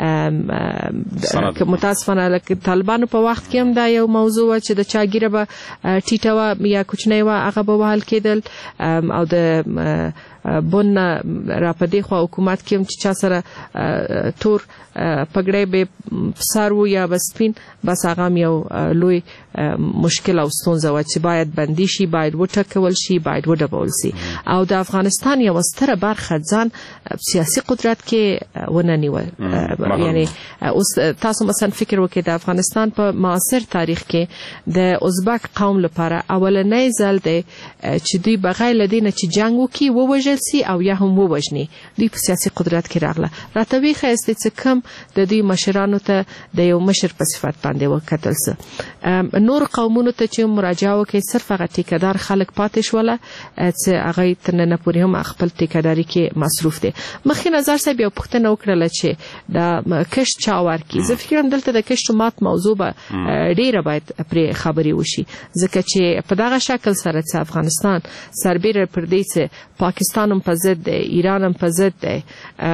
که متاسفانه لکه طالبانو په وخت کې هم دا یو موضوع چې د چا ګیره به ټیټه وه یا کوچنۍ وه هغه به وهل کېدل او د بون را په دې خوا حکومت کې هم چې چا سره تور پګړۍ به سر و یا به سپین بس هغه هم یو لوی مشکل او ستونزه وه چې باید بندي شي باید وټکول شي باید وډبول شي او د افغانستان یوه ستره برخه ځان سیاسي قدرت کې ونه نیول یعنی اوس تاسو مثلا فکر وکړئ د افغانستان په معاصر تاریخ کې د ازبک قوم لپاره اولنی ځل دی چې دوی بغیر له دې نه چې جنګ وکړي ووژل سي او یا هم ووژني دوی په سیاسي قدرت کې راغله راته وښایستې چې کم د دوی مشرانو ته د یو مشر په صفت باندې وکتل څه نور قومونو ته چې مراجعه وکړي صرف هغه ټیکهدار خلک پاتې شوله چې هغه تر ننه پورې هم خپل ټیکهداري کې مصروف دي مخکې نظر صاحب یو پوښتنه وکړله چې د کښت چا ورکړي زه فکرم دلته د کښت مات موضوع به ډیره باید پرې خبرې وشي ځکه چې په دغه شکل سره چې افغانستان سربیره پر دې چې پاکستان هم په ضد دی ایران هم په ضد دی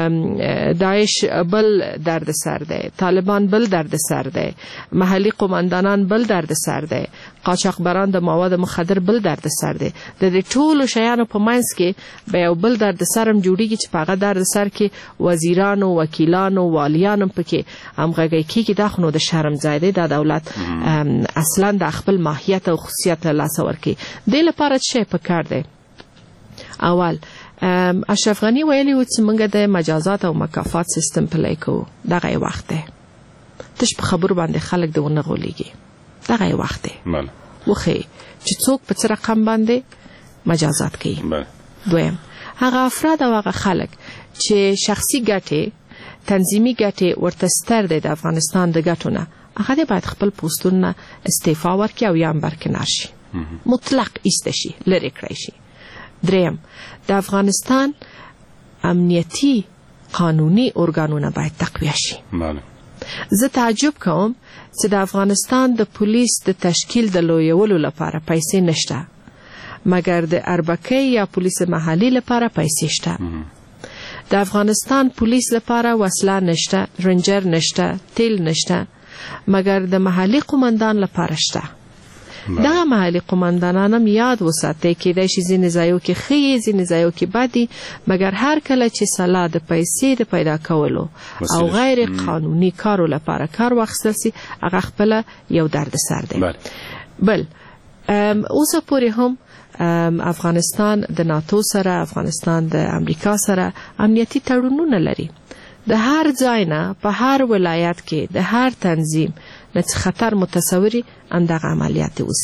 داعش بل درد سر دی طالبان بل درد سر دی محلي قومندانان بل درد سر دی قاچاقبران د مواد مخدر بل درد سر دی د دې ټولو شیانو په منځ کې به یو بل درد سر هم جوړیږي چې په هغه درد سر کې وزیرانو وکیلانو والیان هم پکې همغږی کېږي دا خو نو د شرم ځای دی دا دولت اصلا د خپل ماهیت او خصوصیت له لاسه ورکوي دې لپاره څه شی پکار دی اول اشرف غنی ویلی و چې موږ د مجازات او مکافات سیستم پلی کوو دغه وخت دی تش په خبرو باندې خلک د ونه غولېږي دغه وخت دی وخی چې څوک په څه رقم باندې مجازات کوي دویم هغه افراد او هغه خلک چې شخصي ګټې تنظیمي ګټې ورته ستر دی د افغانستان د ګټو نه هغه باید خپل پوستونه استعفا ورکړي او یا هم برکنار شي مطلق ایسته شي لرې کړی شي دریم د افغانستان امنیتی قانوني ارګانونه باید تقویه شي زه تعجب کوم چې د افغانستان د پولیس د تشکیل د لویولو لپاره پیسې نشته مګر د اربکۍ یا پولیس محلي لپاره پیسې شته د افغانستان پولیس لپاره وسله نشته رنجر نشته تیل نشته مګر د محلي قومندان لپاره شته دا محلي قومندانان هم یاد وساتئ کېدای شي ځینې ځایو کې ښه ځینې ځایو کې بد دي مګر هر کله چې سلا د پیسې د پیدا کولو او غیر قانوني کارو لپاره کار واخیستل سي هغه خپله یو درد سر دی بل اوسه پورې هم افغانستان د ناتو سره افغانستان د امریکا سره امنیتي تړونونه لري د هر ځای نه په هر ولایت کې د هر تنظیم نه خطر متصوري همدغه عملیات وسی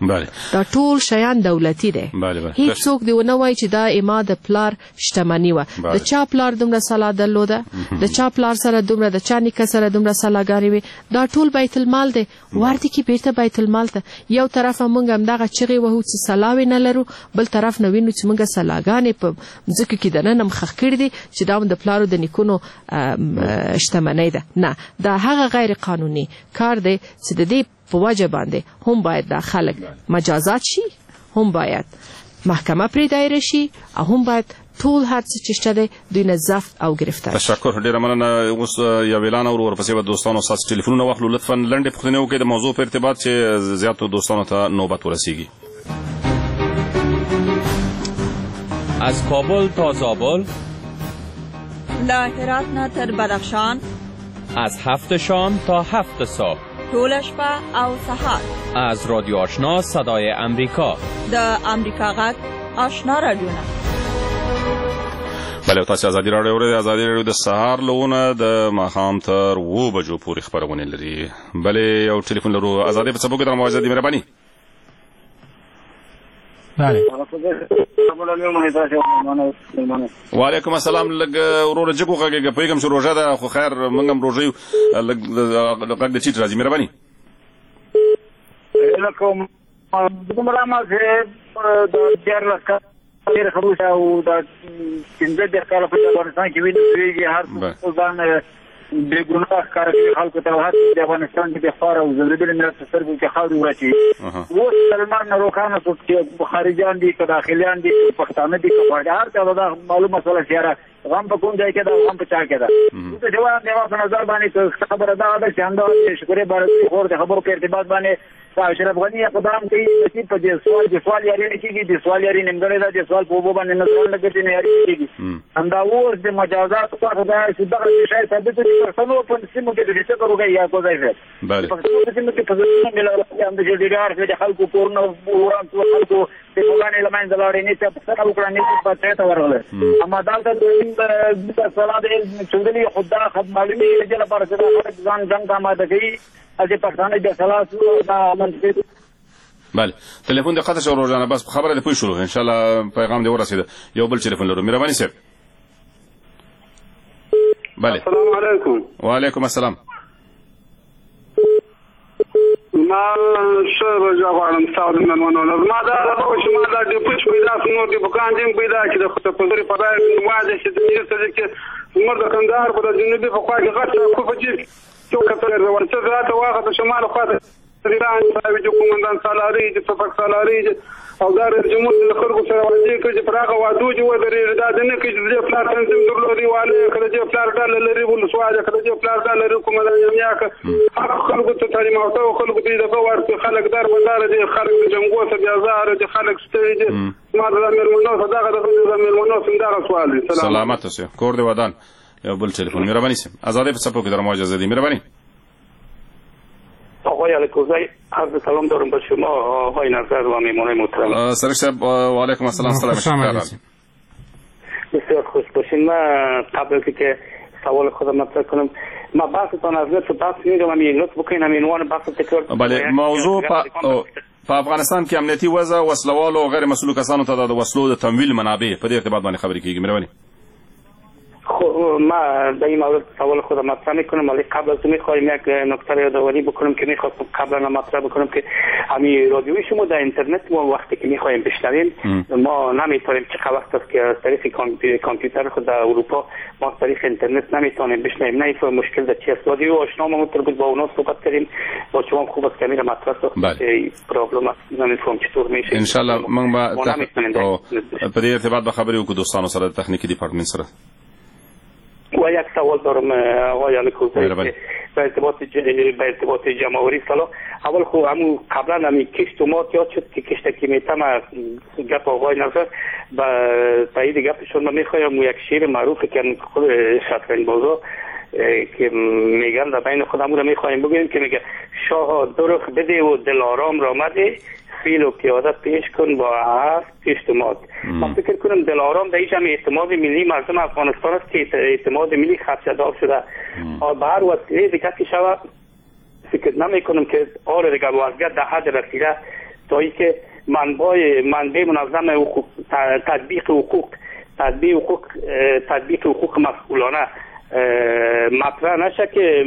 بله دا ټول شیان دولتي دي. هیڅ څوک دی ونه وایي چې دا اما د پلار شتمني و. د چا پلار دومره سلا درلوده، د چا پلار سره دومره، د چا نیکه سره دومره سلاګانې وي، دا ټول بیت المال دی. ورته کې بیرته بیت المال ته یو طرف موږ هم دغه چغې وهو چې سلاوې نه لرو، بل طرف نه وینو چې موږ سلاګانې په ځکه کې دننه هم خښ کړي دي چې دا د پلارو د نیکونو شتمنۍ ده. نه، دا هغه غیر قانوني کار دی چې د دې په وجه باندې هم باید دا خلک مجازات شي، هم باید محکمه پرې دایره شي، او هم باید ټول هر څه چې شته دی دوی نه ضبط او گرفتار. تشکر، ډیره مننه. اوس یو اعلان اور ورپسې به دوستانو ستاسو ټلیفونونه واخلو. لطفا لنډې پوښتنې وکړئ د موضوع په ارتباط چې زیاتو دوستانو ته نوبت ورسیږي. از کابل تا زابل، له هرات نه تر بدخشان، از هفت شام تا هفت صبح، طول شپه او سهار، از رادیو آشنا صدای امریکا، د امریکا غږ آشنا رادیوونه. بله، تاسو ازادي راډیو اورئ. ازادي راډیو د سهار لونه د ماښام تر اوه بجو پورې خپرونه لري. بله، یو ټلیفون لرو. ازادي په څپو کې د موازدي مهرباني. بله، وعلیکم السلام. لږ وروره جګ وغږېږه، پوهېږم چې روژه ده، خو خیر موږ هم روژه یو، لږ غږ د چیټ راځي. مهرباني. دومره ما چې د دیارلس کاله ډېره خبره او د پنځه دېرش کاله په افغانستان کې وینو تویېږي، هر څوک ځان بې ګناه ښکاره کوي خلکو ته، هر څوک د افغانستان کې د خوار او ځورېدلي ملت په سترګو کې خاورې واچوي. اوس سلمان نه روښانه شو چې خارجیان دي که داخلیان دي که پښتانه دي که غواړي، هر چا به دا معلومه شوله چې یاره غم په کوم ځای کې ده او غم په چا کې ده. دلته جواب زما په نظر باندې خبره دغه ده چې همدا شکورې بارکزي خور د خبرو په ارتباط باندې اشرف غني اقدام کوي چې په دې سوال د سوال یاري نه کېږي، د سوال یاري نیمګړې ده، د سوال په اوبو باندې نظر نه ګټي نه یاري کېږي. همدا اوس د مجازاتو په اړه دا چې دغه شی ثابت دي چې پښتنو په سیمو کې د فکر وکړي یا کو ځای ده. بله، پښتنو په سیمو کې په ځینو ملي هم د جډیګار د خلکو کورونه وران څو خلکو د ګوګانې لمن زلاړې نه ته په سره وکړه نه په ته ته ورغله. اما دالته د صلاح د چندلي خدای خد معلومي د لپاره چې ځان ځان آماده کوي از پښتانه د صلاح دا منځ. بله، تلیفون د قطع شو روزانه، بس خبره ده پوه شو، ان شاء الله پیغام دی ورسېده. یو بل ټلیفون لرو. مهرباني صاحب. بله، السلام علیکم. وعلیکم السلام. ما ښه روژه غواړم ستاسو د مېلمنو. ما دا راغله چې ما دا ډیپوچ پیدا کړو، نور ډیپوګان دې پیدا کړي د خپلې په ځای واده چې د دې څه کې زموږ د کندهار په جنوبي په خوا کې غټ کوفه چې څو کتل ورته راته واغه د شمال خوا ته ایران صاحب د کومندان سالاري د صفق سالاري او دا د جمهور د خلکو سره واجب کوي چې پراغه وادو چې و درې دا د نه کې د پلان تنظیم درلودي والے کله چې پلان ډال لري ول سواده کله چې پلان ډال لري کومندان یمیا که خلکو ته تعلیم او ته خلکو دې دغه ورته خلک دار بازار دي خلک د جمهور ته بیا زار دي خلک ستړي ما د مېرمنو صداقه د مېرمنو څنګه سوال دي. سلامت اوسه. کور دی ودان. یو بل ټلیفون. مهرباني صاحب. ازاده په صفو کې در مواجهه دي. مهرباني. آقای علیکوزی، عرض سلام دارم به شما آقای نظر و میمانه محترم. سرک صاحب و علیکم السلام. سلام. بسیار خوش باشین. من قبل از که سوال خودم مطرح کنم، ما بحثتان از نفس بحث میگم همین لطف بکنین همین عنوان بحث تکرار. بله، موضوع په افغانستان کې امنیتي وضع، وسلوال او غیر مسؤل کسانو ته د وسلو د تمویل منابع په دې ارتباط باندې خبرې کیږي. مهرباني. خب ما در این مورد سوال خودم مطرح میکنم، ولی قبل از میخوایم یک نکته یادآوری بکنم که میخواستم قبلا مطرح بکنم که همین رادیوی شما در اینترنت ما وقتی که میخوایم بشنویم ما نمیتونیم چه وقت است که از طریق کامپیوتر خود در اروپا ما از طریق اینترنت نمیتونیم بشنویم. نه این مشکل در چی است. رادیو آشنا ما بود با اونا صحبت کردیم، با شما خوب است که میره مطرح است که پرابلم است نمیفهم چطور میشه. ان شاء الله من با په دې ارتباط به خبرې وکړو دوستانو سره، تخنیکی ډیپارتمنت سره. و یک سوال دارم آقای علیکوزی به ارتباط به ارتباط جمهوری سلام. اول خو همون قبلا همین کشت و مات یاد شد که کشت کمیته ما گپ آقای نظر با تایید گپشون من میخوایم یک شعر معروف که خود شطرنج بازا که میگن در بین خودمون رو میخوایم بگیم که میگه شاه درخ بده و دل آرام را مده، فیل و پیاده پیش کن با هفت اجتماع. من فکر کنم دلارام در اینجا اعتماد ملی مردم افغانستان است که اعتماد ملی خدشه‌دار شده. به هر وسیله دیگه که شود فکر نمی کنم که آره دیگه وضعیت در حد رسیده تا اینکه منبع منبع منظم حقوق تطبیق حقوق تطبیق حقوق تطبیق حقوق مسئولانه مطرح نشه که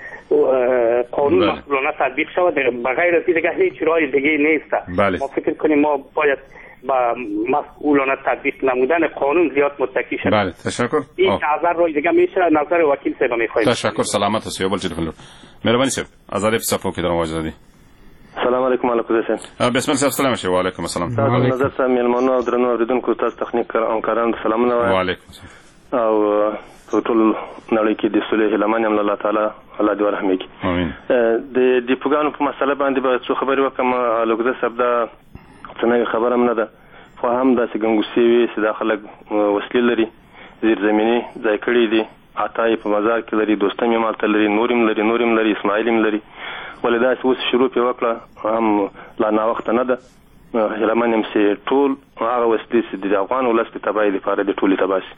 قانون مسئولانه تطبیق شود. بغیر از این دیگه هیچ راه دیگه نیست. بله. ما فکر کنیم ما باید با مسئولانه تطبیق نمودن قانون زیاد متکی شد. بله تشکر. این نظر روی دیگه میشه نظر وکیل صاحب میخوایم. تشکر. سلامت هستی بل تلفن. مهربانی صاحب از علی صفو که در مواجه دادی. سلام علیکم علیکم حسین. بسم الله السلام علیکم و علیکم السلام. نظر سم میلمانو او درنو اوریدونکو تاسو تخنیک همکاران سلامونه و علیکم السلام. او ټول نړۍ کې د صلح لمن هم الله تعالی الله دې ورحمه وکړي. امين. د دیپوګانو په مسله باندې به څه خبرې وکم لوګده صاحب دا څنګه خبره هم نه ده. خو هم داسې ګنګوسې وي چې دا خلک وسلې لري زیر زمینی ځای کړي دي عطای په مزار کې لري دوستم یې مالته لري نورم لري نورم لري اسماعیل هم لري ولې داسې اوس شروع پې وکړه هم لا ناوخته نه ده. هیلمن یم چې ټول هغه وسلې چې د افغان ولس د تباهۍ لپاره د ټولې تباه شي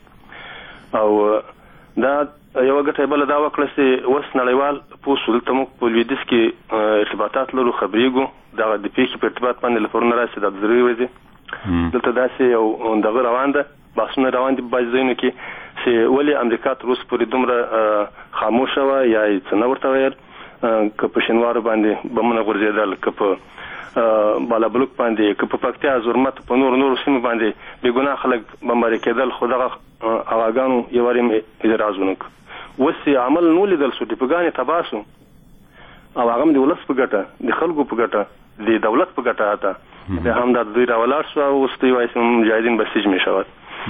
او دا یو ګټه بل دا وکړه چې اوس نړیوال پوسټ دلته موږ په لویدیځ کې ارتباطات لرو خبرېږو دا د پیښې په ارتباط باندې لپاره راشي د ضروري وځي دلته داسې یو دغه روان ده بحثونه روان دي په بعضې ځایونو کې چې ولې امریکا تر اوسه پورې دومره خاموشه وه یا یې څه نه ورته ویل که په شینوارو باندې بمونه غورځېدل که په بالابلوک باندې که په پکتیا زرمت په نور نور سیمو باندې بې ګناه خلک بمباري کېدل خو دغه هغاګانو یو وارې مې اعتراض ونه کړ. اوس چې عمل نه ولیدل شو ډیپوګانې تباه شو او هغه هم د ولس په ګټه د خلکو په ګټه د دولت په ګټه حتی بیا هم دا دوی راولاړ شو او اوس دوی وایي چې مجاهدین به سجن شول.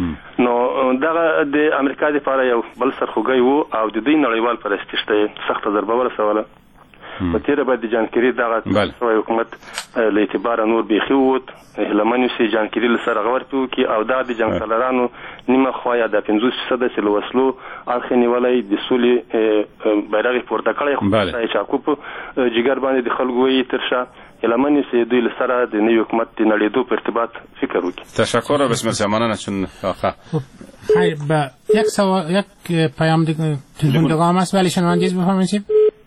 نو دغه د امریکا دپاره یو بل سرخوږی و او د دوی نړیوال پرستیش ته سخته ضربه ورسوله. په تیره باید د جانکري دغه سوی حکومت له اعتباره نور بیخي ووت هیلمن یو چې جانکري له سره غور پې وکړي او دا د جنګ سالارانو نیمه خوا یا د پنځوس فیصده چې له وسلو اړخ یې نیولی د سولې بیرغ یې پورته کړی خو د چاقو په جګر باندې د خلکو ویي تر شا هیلمن یو چې دوی له سره د نوي حکومت د نړېدو په ارتباط فکر وکړي. تشکر بسم الله مننه چون خیر به یک سوال یک پیام تلفن است ولی شنوندگی بفرمایید.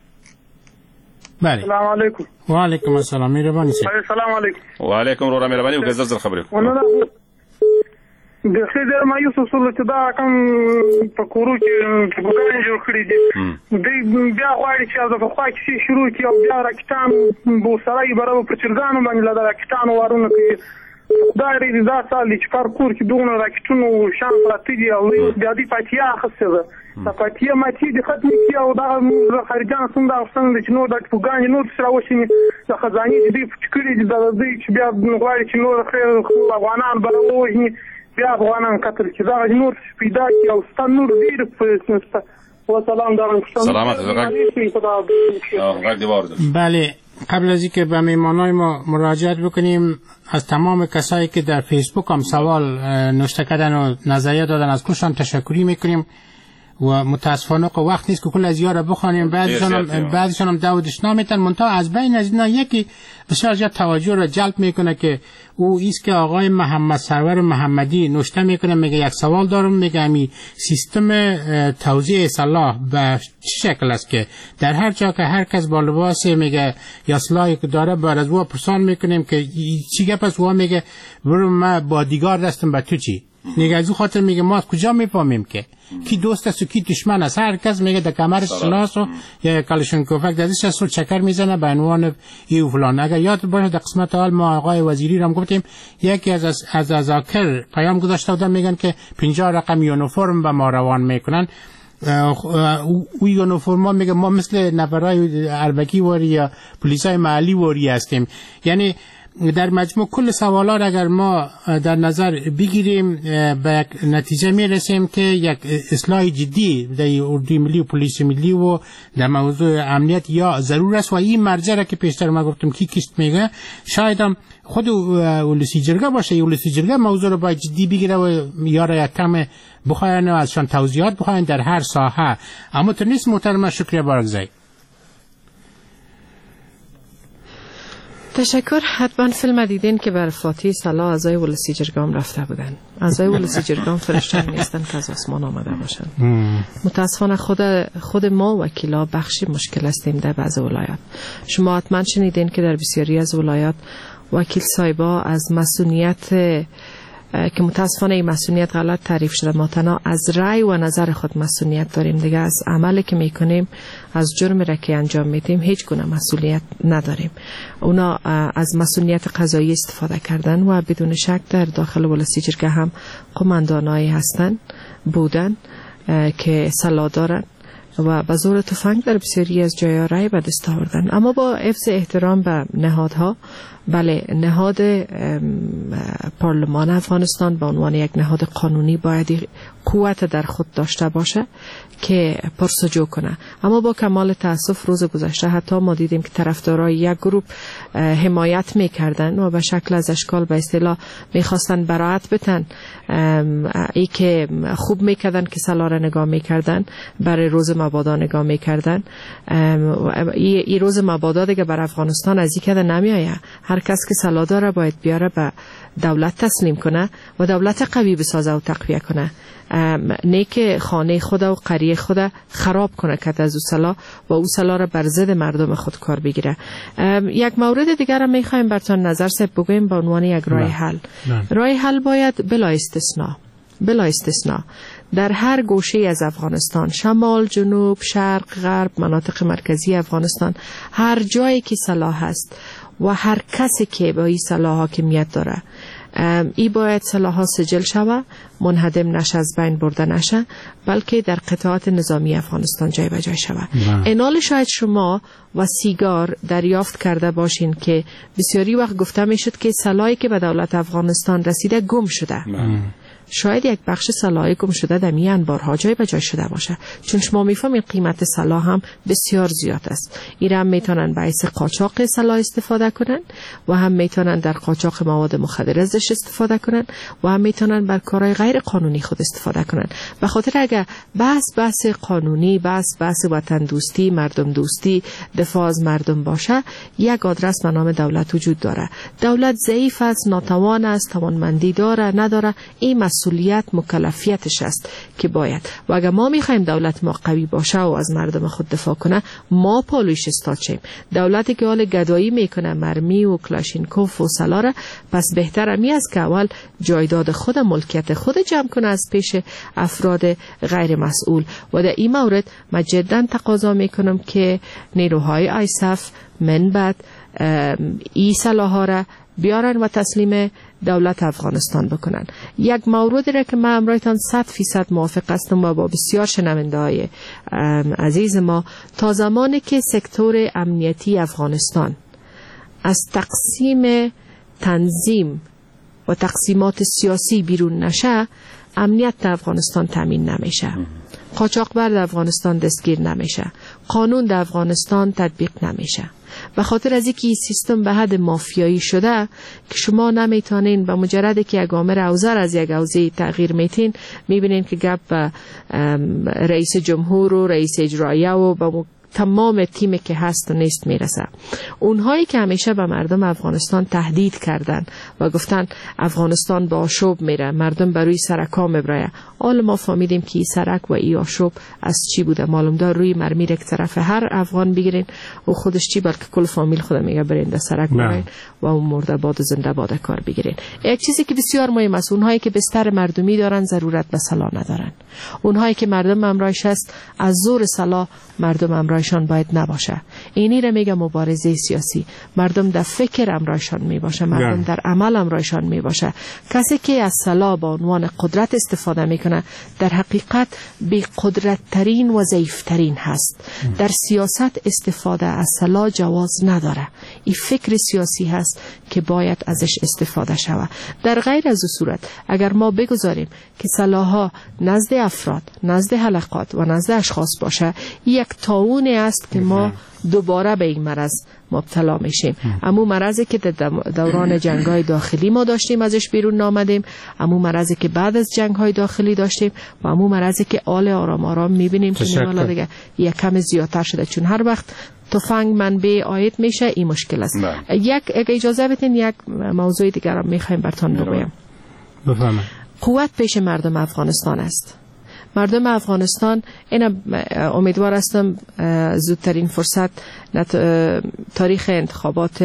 بله سلام علیکم. و علیکم السلام مهربانی سید. سلام علیکم. و علیکم رو مهربانی او گزر خبرې ونه د خیر مایوس اصول چې دا کوم په کورو کې څنګه جوړ کړی دي د بیا غواړي چې د خوا کې شروع کی او بیا راکټان بو سره برابر پر چرګانو باندې لږه راکټان وارونه کوي دا ری دا سال چې پر کور کې دغه راکټونو شان پراتی دي او بیا دی پاتیا خسته ده پاتیا ماتي د ختم کی او دا خارجان څنګه څنګه چې نو د پوګان نو سره وشي د خزاني دي فکرې دي د دې چې بیا غواړي چې نو خیر افغانان بلوي بیا افغانان قتل چې دا نور پیدا کی او ستن نور ډیر په وسلام دارم سلامت بله قبل از اینکه به میهمانای ما مراجعت بکنیم از تمام کسایی که در فیسبوک هم سوال نوشته کردن و نظریه دادن از کلشان تشکری میکنیم و متاسفانه وقت نیست که کل از یارا بخوانیم بعضیشان هم بعضیشان هم داودش نامیتن منتها از بین از اینا یکی بسیار زیاد توجه را جلب میکنه که او ایست که آقای محمد سرور محمدی نوشته میکنه میگه یک سوال دارم میگه امی سیستم توزیع سلاح به چه شکل است که در هر جا که هر کس با لباس میگه یا سلاحی که داره بعد از او پرسان میکنیم که چی گپ است او میگه برو من بادیگار دستم به تو چی میگه از او خاطر میگه ما از کجا میفهمیم که کی دوست است و کی دشمن است هر کس میگه در کمرش سلاح و یا کلاشینکوف دستش است و چکر میزنه به عنوان ای فلان. اگر یاد باشه در قسمت اول ما آقای وزیری را هم گفتیم یکی از از اذاکر پیام گذاشته بودن میگن که پنجاه رقم یونیفرم به ما روان میکنن او یونیفرما میگه ما مثل نفرای اربکی واری یا پلیسای محلی واری هستیم. یعنی در مجموع کل سوالات اگر ما در نظر بگیریم به یک نتیجه میرسیم که یک اصلاح جدی در اردوی ملی و پلیس ملی و در موضوع امنیت یا ضرور است و این مرجع را که پیشتر ما گفتم کی کیست میگه شاید هم خود ولسی جرگه باشه. ولسی جرگه موضوع رو باید جدی بگیره و یا را یک کم بخواین و ازشان توضیحات بخواین در هر ساحه. اما تو نیست محترم شکریه بارگزایی. تشکر. حتما فیلم دیدین که بر فاتحه صلاح اعضای ولسی جرگه هم رفته بودن. اعضای ولسی جرگه هم فرشته نیستن که از آسمان آمده باشن. متاسفانه خود خود ما وکیلا بخشی مشکل هستیم در بعض ولایات. شما حتما شنیدین که در بسیاری از ولایات وکیل صاحبا از مسئولیت که متاسفانه این مسئولیت غلط تعریف شده، ما تنها از رأی و نظر خود مسئولیت داریم دیگه، از عملی که میکنیم، از جرمی را که انجام میدیم هیچ گونه مسئولیت نداریم. اونا از مسئولیت قضایی استفاده کردن و بدون شک در داخل ولسی جرگه هم قماندانایی هستن بودن که سلاح دارن و به زور تفنگ در بسیاری از جای رای به دست آوردن. اما با حفظ احترام به نهادها، بله نهاد پارلمان افغانستان به عنوان یک نهاد قانونی باید قوت در خود داشته باشه که پرسجو کنه. اما با کمال تاسف روز گذشته حتی ما دیدیم که طرفدارای یک گروه حمایت میکردن و به شکل از اشکال به اصطلاح میخواستن براءت بتن، ای که خوب میکردن که سلاح را نگاه میکردن، برای روز مبادا نگاه میکردن. ای روز مبادا دیگه بر افغانستان از این کده نمیایه. هر کس که سلاح داره باید بیاره به دولت تسلیم کنه و دولت قوی بسازه و تقویه کنه، نه که خانه خود و قریه خود خراب کنه که از او سلاح و او سلاح را بر ضد مردم خود کار بگیره. یک مورد دیگر را میخوایم براتون نظر سب بگویم به عنوان یک راه حل. راه حل باید بلا استثناء بلا استثناء در هر گوشه از افغانستان، شمال، جنوب، شرق، غرب، مناطق مرکزی افغانستان، هر جایی که سلاح هست و هر کسی که با این سلاح حاکمیت داره، ای باید سلاح ها سجل شوه، منهدم نشه، از بین برده نشه، بلکه در قطعات نظامی افغانستان جای به جای شوه. اینال شاید شما و سیگار دریافت کرده باشین که بسیاری وقت گفته میشد که سلاحی که به دولت افغانستان رسیده گم شده. شاید یک بخش سلاح گم شده در می انبارها جای به جای شده باشه، چون شما میفهمید قیمت سلاح هم بسیار زیاد است. ایران میتونن باعث قاچاق سلاح استفاده کنن و هم میتونن در قاچاق مواد مخدر ازش استفاده کنن و هم میتونن بر کارهای غیر قانونی خود استفاده کنن. به خاطر اگر بحث بحث قانونی، بحث بحث وطن دوستی، مردم دوستی، دفاع از مردم باشه، یک آدرس به نام دولت وجود داره. دولت ضعیف است، ناتوان است، توانمندی داره نداره، این مسئولیت مکلفیتش است که باید. و اگر ما میخوایم دولت ما قوی باشه و از مردم خود دفاع کنه، ما پالویش استاد شیم. دولتی که حال گدایی میکنه مرمی و کلاشینکوف و سلاره، پس بهتر می است که اول جایداد خود، ملکیت خود جمع کنه از پیش افراد غیر مسئول. و در این مورد من جدا تقاضا میکنم که نیروهای آیسف من بعد ای سلاح‌ها را بیارن و تسلیم دولت افغانستان بکنن. یک موردی را که من امرایتان صد فیصد موافق هستم و با بسیار شنونده های عزیز ما، تا زمانی که سکتور امنیتی افغانستان از تقسیم تنظیم و تقسیمات سیاسی بیرون نشه، امنیت در افغانستان تامین نمیشه، قاچاقبر در افغانستان دستگیر نمیشه، قانون در افغانستان تطبیق نمیشه. و خاطر از اینکه این سیستم به حد مافیایی شده که شما نمیتونین به مجرد که یک آمر اوزار از یک حوزه تغییر میتین، میبینین که گپ به رئیس جمهور و رئیس اجرایه و به تمام تیمی که هست و نیست میرسه. اونهایی که همیشه به مردم افغانستان تهدید کردن و گفتن افغانستان با آشوب میره، مردم بروی سرکا میبره، حالا ما فهمیدیم که این سرک و این آشوب از چی بوده. معلوم دار روی مرمی یک طرف هر افغان بگیرین و خودش چی، بلکه کل فامیل خود میگه برین در سرک برین و اون مرده باد و زنده باد کار بگیرین. یک چیزی که بسیار مهم است، اونهایی که بستر مردمی دارن ضرورت به سلاح ندارن. اونهایی که مردم امرایش است، از زور سلاح مردم امرایشان باید نباشه. اینی را میگه مبارزه سیاسی. مردم در فکر امرایشان میباشه، مردم در عمل امرایشان میباشه. کسی که از سلاح با عنوان قدرت استفاده میکنه، در حقیقت بی قدرت ترین و ضعیف ترین هست. در سیاست استفاده از سلاح جواز نداره. این فکر سیاسی هست که باید ازش استفاده شود. در غیر از صورت اگر ما بگذاریم که سلاح‌ها نزد افراد، نزد حلقات و نزد اشخاص باشه، یک طاعون است که ما دوباره به این مرض مبتلا میشیم. اما مرضی که در دوران جنگ‌های داخلی ما داشتیم ازش بیرون نامدیم، اما مرضی که بعد از جنگ‌های داخلی داشتیم و اما مرضی که آل آرام آرام میبینیم که حالا دیگه یک کم زیادتر شده، چون هر وقت تفنگ منبع آید میشه این مشکل است. یک اجازه بدین یک موضوع دیگر هم میخوایم براتون بگویم. بفرمایید. قوت پیش مردم افغانستان است. مردم افغانستان، این امیدوار هستم زودترین فرصت تاریخ انتخابات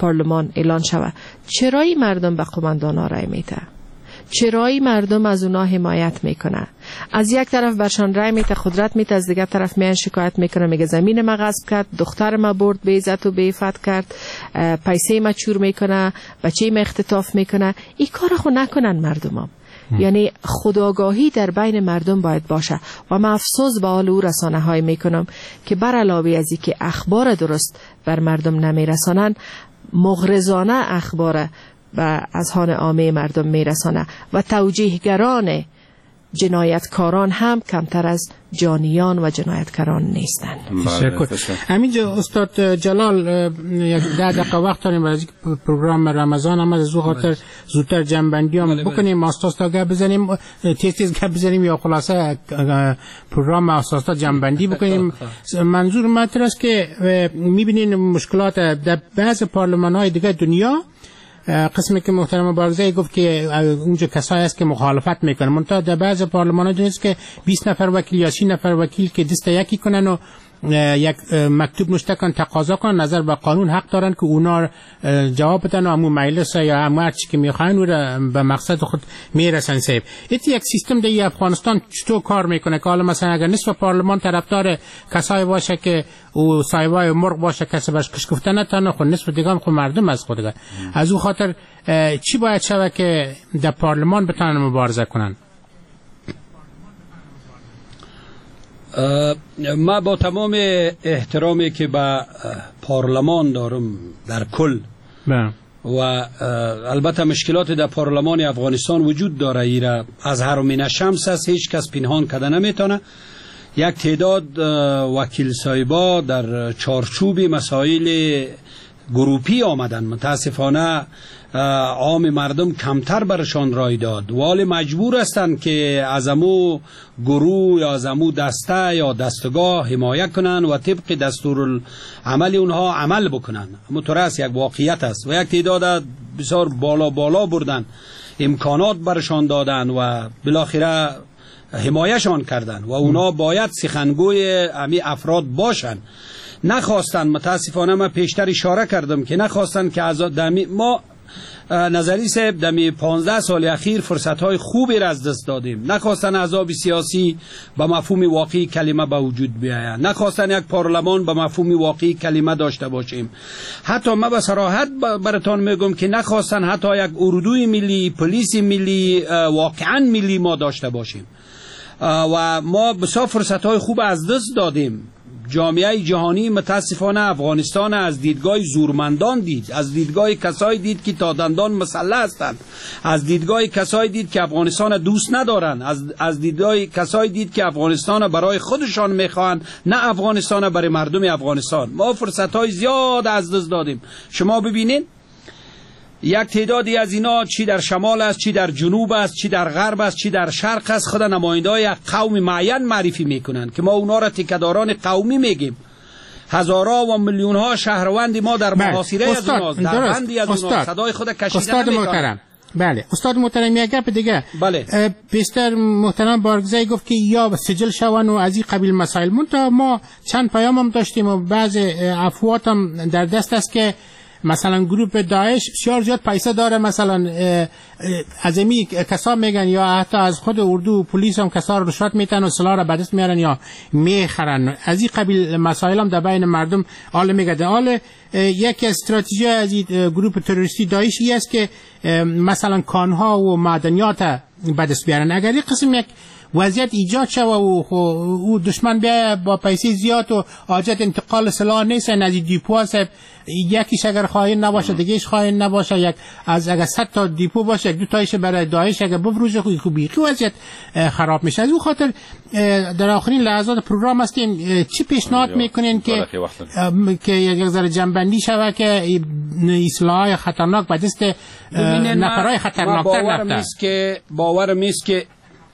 پارلمان اعلان شود. چرایی مردم به قماندانا رای میده؟ چرایی مردم از اونا حمایت میکنه؟ از یک طرف برشان رای میده، قدرت میده، از دیگر طرف میان شکایت میکنه، میگه زمین ما غصب کرد، دختر ما برد، به عزت و به عفت کرد، پیسه ما چور میکنه، بچه ما اختطاف میکنه. این کار خو نکنن مردم. یعنی خودآگاهی در بین مردم باید باشه و من افسوس به حال او رسانه های میکنم که بر علاوه از اینکه اخبار درست بر مردم نمیرسانند، مغرضانه اخبار و اذهان عامه مردم میرسانه و توجیهگران جنایتکاران هم کمتر از جانیان و جنایتکاران نیستند. تشکر. همینجا استاد جلال یک ده دقیقه وقت داریم برای پروگرام رمضان، اما از او خاطر زودتر جنبندی هم بکنیم، اساسا گپ بزنیم، تیز تیز گپ بزنیم یا خلاصه پروگرام اساسا جنبندی بکنیم. منظور من است که میبینین مشکلات در بعض پارلمان‌های دیگه دنیا، قسمی که محترم بارگزایی گفت که اونجا کسایی است که مخالفت میکنن، منتها در بعض پارلمان‌ها دونست که بیست نفر وکیل یا سی نفر وکیل که دست یکی کنن و یک مکتوب نوشته کن تقاضا کن نظر به قانون حق دارن که اونا جواب بدن و همو مجلس یا همو هرچی که میخواین و به مقصد خود میرسن. سیب ایتی یک سیستم در افغانستان چطور کار میکنه که حالا مثلا اگر نصف پارلمان طرفدار کسایی باشه که او صاحبای مرغ باشه کسی باش کش گفتن نتونه، خود نصف دیگه خود مردم از خودگان. از او خاطر چی باید شوه که در پارلمان بتونن مبارزه کنن؟ ما با تمام احترامی که به پارلمان دارم در کل و البته مشکلات در پارلمان افغانستان وجود داره، ایره از هرمین شمس است، هیچ کس پنهان کرده نمیتونه. یک تعداد وکیل صاحبا در چارچوب مسائل گروپی آمدن، متاسفانه عام مردم کمتر برشان رای داد، ولی مجبور هستند که از امو گروه یا از امو دسته یا دستگاه حمایت کنن و طبق دستور عمل اونها عمل بکنن. اما طرس یک واقعیت است و یک تعداد بسیار بالا بالا بردن، امکانات برشان دادن و بالاخره حمایشان کردن و اونا باید سخنگوی امی افراد باشن. نخواستن، متاسفانه من پیشتر اشاره کردم که نخواستن که از دمی ما نظری صاحب دمی پانزده سال اخیر فرصت های خوبی را از دست دادیم. نخواستن احزاب سیاسی به مفهوم واقعی کلمه به وجود بیاید، نخواستن یک پارلمان به مفهوم واقعی کلمه داشته باشیم. حتی من به صراحت براتون میگم که نخواستن حتی یک اردوی ملی، پلیس ملی واقعا ملی ما داشته باشیم و ما بسیار فرصت های خوب از دست دادیم. جامعه جهانی متاسفانه افغانستان از دیدگاه زورمندان دید، از دیدگاه کسایی دید که تا دندان مسلح هستند، از دیدگاه کسایی دید که افغانستان دوست ندارن، از از دیدگاه کسایی دید که افغانستان برای خودشان میخوان، نه افغانستان برای مردم افغانستان. ما فرصت‌های زیاد از دست دادیم. شما ببینید یک تعدادی از اینا چی در شمال است، چی در جنوب است، چی در غرب است، چی در شرق است، خود نماینده‌های یک قوم معین معرفی میکنن که ما اونا را تکداران قومی میگیم. هزارها و میلیون ها شهروند ما در محاصره از اوناست، در بندی از اوناست، صدای خود کشیدن نمیکنن. بله استاد محترم، یک گپ دیگه. بله بیشتر محترم بارگزایی گفت که یا سجل شون و از این قبیل مسائل. منتها ما چند پیام هم داشتیم و بعض افوات هم در دست است که مثلا گروه داعش بسیار زیاد پیسه داره، مثلا از امی کسا میگن یا حتی از خود اردو و پلیس هم کسا رو رشوت میتن و سلاح رو به دست میارن یا میخرن. از این قبیل مسائل هم در بین مردم حال میگه. حال یک استراتژی از این گروه تروریستی داعش است که مثلا کانها و معدنیات به دست بیارن. اگر این قسم یک وضعیت ایجاد شد و او دشمن بیا با پیسه زیاد و حاجت انتقال سلاح نیست، از دیپو هست یکیش اگر خواهین نباشه دیگهش خواهین نباشه، یک از اگر صد تا دیپو باشه یک دو تایش برای داعش اگر بفروشه خوبی خوبی وضعیت خراب میشه. از اون خاطر در آخرین لحظات پروگرام هستیم چی پیشنهاد میکنین که که یک ذره جنبندی شود که اصلاح خطرناک به دست نفرای خطرناکتر نفته؟ که باورم است که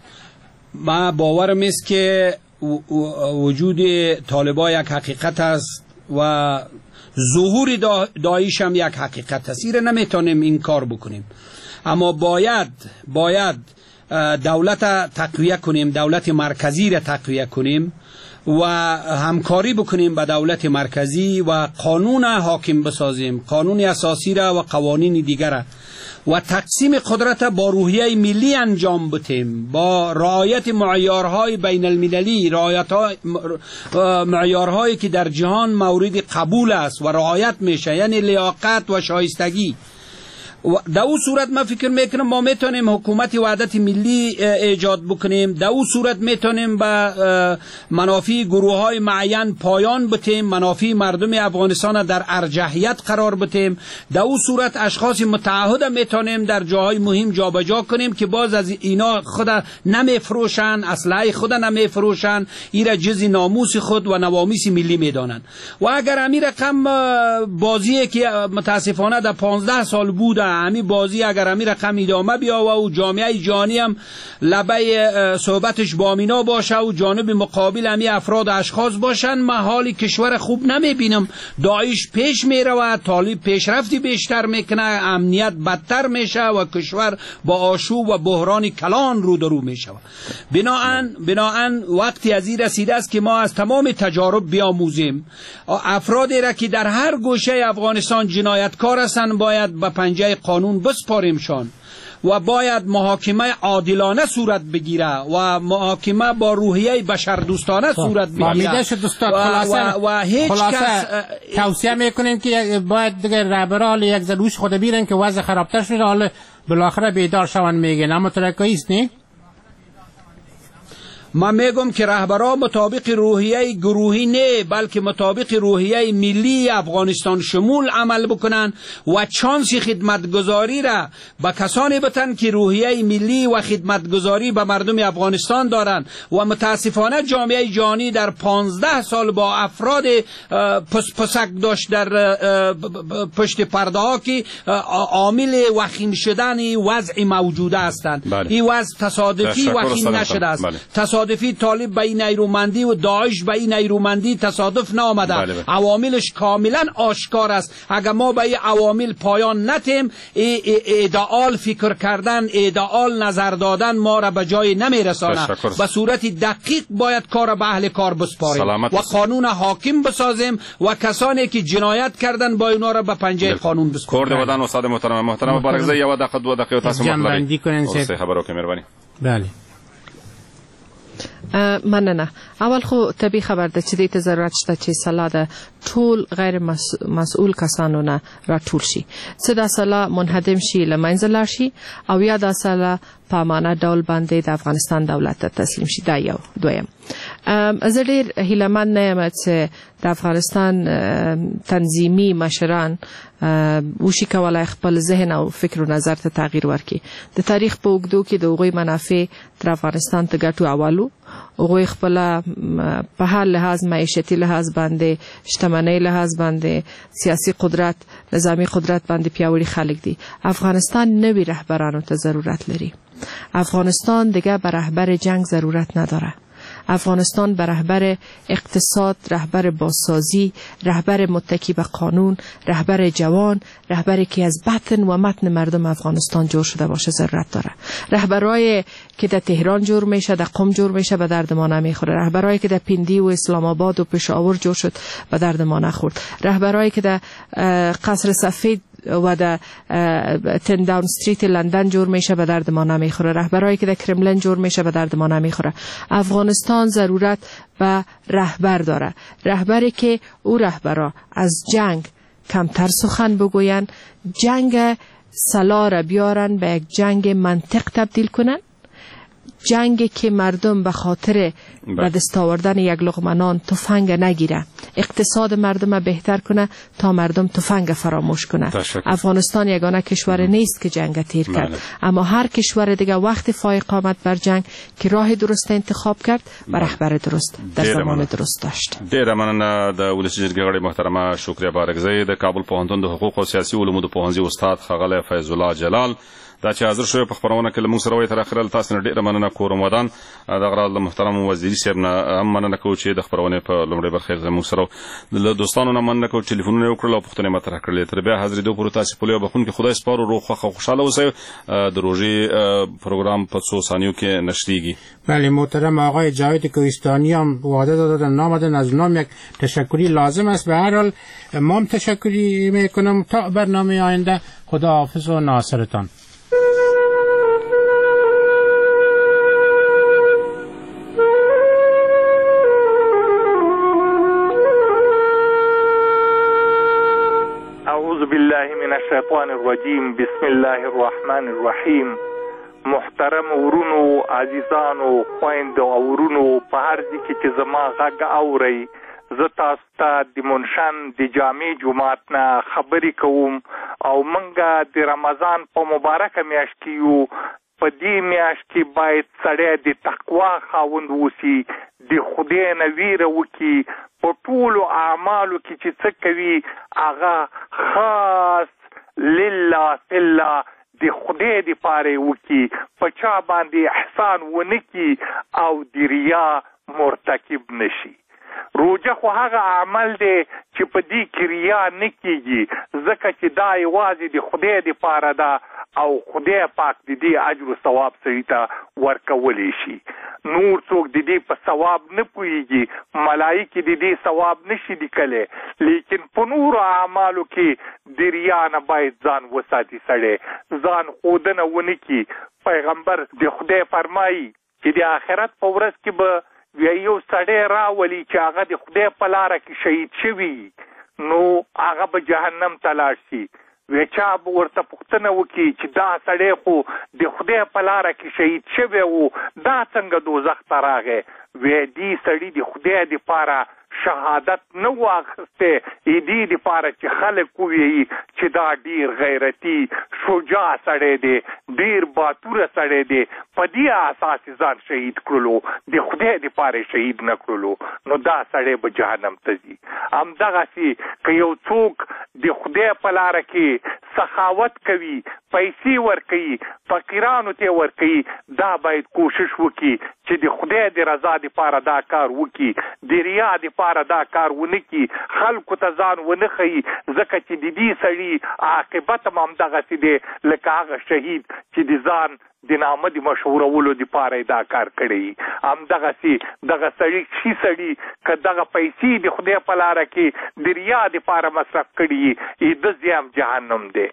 ما باورم است که وجود طالبان یک حقیقت است و ظهور داعش هم یک حقیقت است. ایره نمیتونیم این کار بکنیم، اما باید باید دولت تقویه کنیم، دولت مرکزی را تقویه کنیم و همکاری بکنیم با دولت مرکزی و قانون حاکم بسازیم، قانون اساسی را و قوانین دیگر را، و تقسیم قدرت با روحیه ملی انجام بدیم، با رعایت معیارهای بین المللی، رعایت معیارهایی که در جهان مورد قبول است و رعایت میشه، یعنی لیاقت و شایستگی. در او صورت من فکر میکنم ما میتونیم حکومت وحدت ملی ایجاد بکنیم، در او صورت میتونیم به منافع گروه های معین پایان بتیم، منافع مردم افغانستان در ارجحیت قرار بتیم. در او صورت اشخاص متعهد میتونیم در جاهای مهم جابجا کنیم که باز از اینا خود نمیفروشن، اسلحه خود نمیفروشن، ایرا جزء ناموس خود و نوامیس ملی میدانند. و اگر امیر رقم بازی که متاسفانه در پانزده سال بوده، همی بازی اگر همی رقم ادامه بیا و جامعه جهانی هم لبه صحبتش با مینا باشه و جانب مقابل همی افراد اشخاص باشن، ما حالی کشور خوب نمی بینم. داعش پیش می رود، طالب پیشرفتی بیشتر میکنه، امنیت بدتر میشه و کشور با آشوب و بحران کلان رو درو میشه. بناهن بناهن وقتی از این رسیده است که ما از تمام تجارب بیاموزیم. افرادی را که در هر گوشه افغانستان جنایتکار هستند باید به پنجه قانون بسپاریمشان و باید محاکمه عادلانه صورت بگیره و محاکمه با روحیه بشردوستانه صورت بگیره. فهمیده شد استاد. خلاصه و, و هیچ خلاصه کس توصیه میکنیم که باید دیگه رهبران یک زلوش خود بیرن که وضع خرابتر شده، حالا بالاخره بیدار شون میگن. اما متوقع است نه؟ من میگم که رهبران مطابق روحیه گروهی نه بلکه مطابق روحیه ملی افغانستان شمول عمل بکنن و چانس خدمتگزاری را به کسانی بدن که روحیه ملی و خدمتگزاری به مردم افغانستان دارن. و متاسفانه جامعه جهانی در پانزده سال با افراد پس پسک داشت در پشت پرده ها که عامل وخیم شدن وضع موجوده هستند. بله. این وضع تصادفی وخیم نشده است. بله. تصادفی طالب به این نیرومندی و داعش به این نیرومندی تصادف نآمده. بله بله. عواملش کاملا آشکار است. اگر ما به این عوامل پایان ندیم، ایدئال فکر کردن، ایدئال نظر دادن ما را به جای نمیرسانه. به صورت دقیق باید کار به اهل کار بسپاریم و قانون حاکم بسازیم و کسانی که جنایت کردن با اینا را به پنجه قانون بسپاریم. کورد ودان استاد محترم محترم بارگزه یو دقیقه دو دقیقه تاسو جنبندی کنین سه خبرو که مهرباني. بله. مننه. اول خو طبي خبر ده چې دې ته ضرورت شته چې سلا ده ټول غیر مسؤل کسانو نه راټول شي، څه دا سلا منهدم شي لمنځه لاړ شي او یا دا سلا په امانه ډول باندې د افغانستان دولت ته تسلیم شي. دا یو. دویم، زه ډېر هیلهمند نه یم چې د افغانستان تنظیمي مشران وشي کولای خپل ذهن او فکر او نظر ته تغییر ورکړي. د تاریخ په اوږدو کې د هغوی منافع تر افغانستان ته ګټو اولو، هغوی خپل په هر لحاظ معیشتي لحاظ باندې، شتمنۍ لحاظ باندې، سیاسي قدرت، نظامی قدرت باندې پیاوړي خلک دي. افغانستان نوی رهبرانو ته ضرورت لري. افغانستان دیگه به رهبر جنگ ضرورت نداره. افغانستان به رهبر اقتصاد، رهبر بازسازی، رهبر متکی به قانون، رهبر جوان، رهبری که از بطن و متن مردم افغانستان جور شده باشه ضرورت داره. رهبرای که در تهران جور میشه، در قم جور میشه، به درد ما نمیخوره. رهبرایی که در پیندی و اسلام آباد و پشاور جور شد به درد ما نخورد. رهبرایی که در قصر سفید و در تن داون استریت لندن جور میشه به درد ما نمیخوره. رهبرایی که در کرملین جور میشه به درد ما نمیخوره. افغانستان ضرورت به رهبر داره، رهبری که او رهبرا از جنگ کمتر سخن بگوین، جنگ سلا را بیارن به یک جنگ منطق تبدیل کنن، جنگی که مردم به خاطر به دست آوردن یک لقمه نان تفنگ نگیره، اقتصاد مردم بهتر کنه تا مردم تفنگ فراموش کنه. افغانستان یگانه کشور نیست که جنگ تیر کرد، اما هر کشور دیگه وقت فایق آمد بر جنگ که راه درست انتخاب کرد و رهبر درست در زمان درست داشت. ډیره مننه د ولسی جرګې غړي محترمه شکریه بارګزی، د کابل پوهنتون د حقوق او سیاسي علومو د پوهنځي استاد ښاغلی فیض الله جلال دا چې حاضر شوی په خبرونه کې لمون سره وي تر اخره تاسو نه ډیره مننه کوم ودان د غرال محترم وزیری صاحب نه هم مننه کوم چې د خبرونه په لومړي برخه زموږ سره د دوستانو نه مننه کوم ټلیفونونه وکړل او پښتنه مطرح کړل تر بیا حاضر دوه پر تاسو په لوي بخون کې خدای سپارو روغ خوشاله اوسئ د روزي پروگرام په څو ثانیو کې نشریږي. بله محترم آقای جاوید کوهستانی هم وعده دادن نامدن از نام یک تشکری لازم است. به هر حال ما تشکری میکنم تا برنامه آینده. خدا حافظ و ناصرتان. اعوذ بالله من الشیطان الرجیم. بسم الله الرحمن الرحیم. محترم ورونو عزیزانو خویندو او ورونو په هر ځای کې چې زما غږ اورئ زه تاسو ته د منشن د جامع جماعت نه خبرې کوم او موږ د رمضان په مبارکه میاشت کې یو. په دې میاشت کې باید سړی د تقوا خاوند اوسي، د خدای نه ویره وکړي، په ټولو اعمالو کې چې څه کوي هغه خاص لله فالله د خدای د پاره وکي، په چا باندې احسان ونه کی او د ریا مرتکب نشي. روزه خو هغه عمل دی چې په دې کې ریا نه کیږي، ځکه چې دا یوازې د خدای د پاره ده او خدای پاک د دې اجر او ثواب سړي ته ورکولی شي. نور څوک د دې په ثواب نه پوهیږي، ملایکې د دې ثواب نشي لیکلی، لیکن په نورو اعمالو کې د ریا نه باید ځان وساتي، سړی ځان ښودنه ونه کړي. پیغمبر د خدای فرمایي چې د آخرت په ورځ کې به یو سړی راولي چې هغه د خدای په لاره کې شهید شوي، نو هغه به جهنم ته لاړ شي. وی چا به ورته پوښتنه وکړي چې دا سړی خو د خدای په لاره کې شهید شوی و، دا څنګه دوزخ ته راغی؟ وی دې سړي د خدای دپاره شهادت نه و اخیستی، دې دپاره چې خلک ووایي چې دا ډېر غیرتي شجاع سړی دی، ډېر باتوره سړی دی، په دې اساس ځان شهید کړلو، د خدای دپاره شهید نه کړلو، نو دا سړی به جهنم ته ځي. همدغسې که یو څوک د خدای په لاره کې سخاوت کوي، پیسې ورکوي، فقیرانو ته ورکوي، دا باید کوشش وکړي چې د خدای د رضا دپاره دا کار وکړي، د ریا دپاره دا کار ونه کړي، خلکو ته ځان ونه ښیي، ځکه چې د دې سړي عاقبت هم همدغسې دی لکه هغه شهید چې د ځان د نامه د مشهورولو دپاره دا کار کړی. همدغسې دغه سړي ښي سړي که دغه پیسې د خدای په لاره کې د ریا دپاره مصرف کړي، د ځای هم جهنم دی.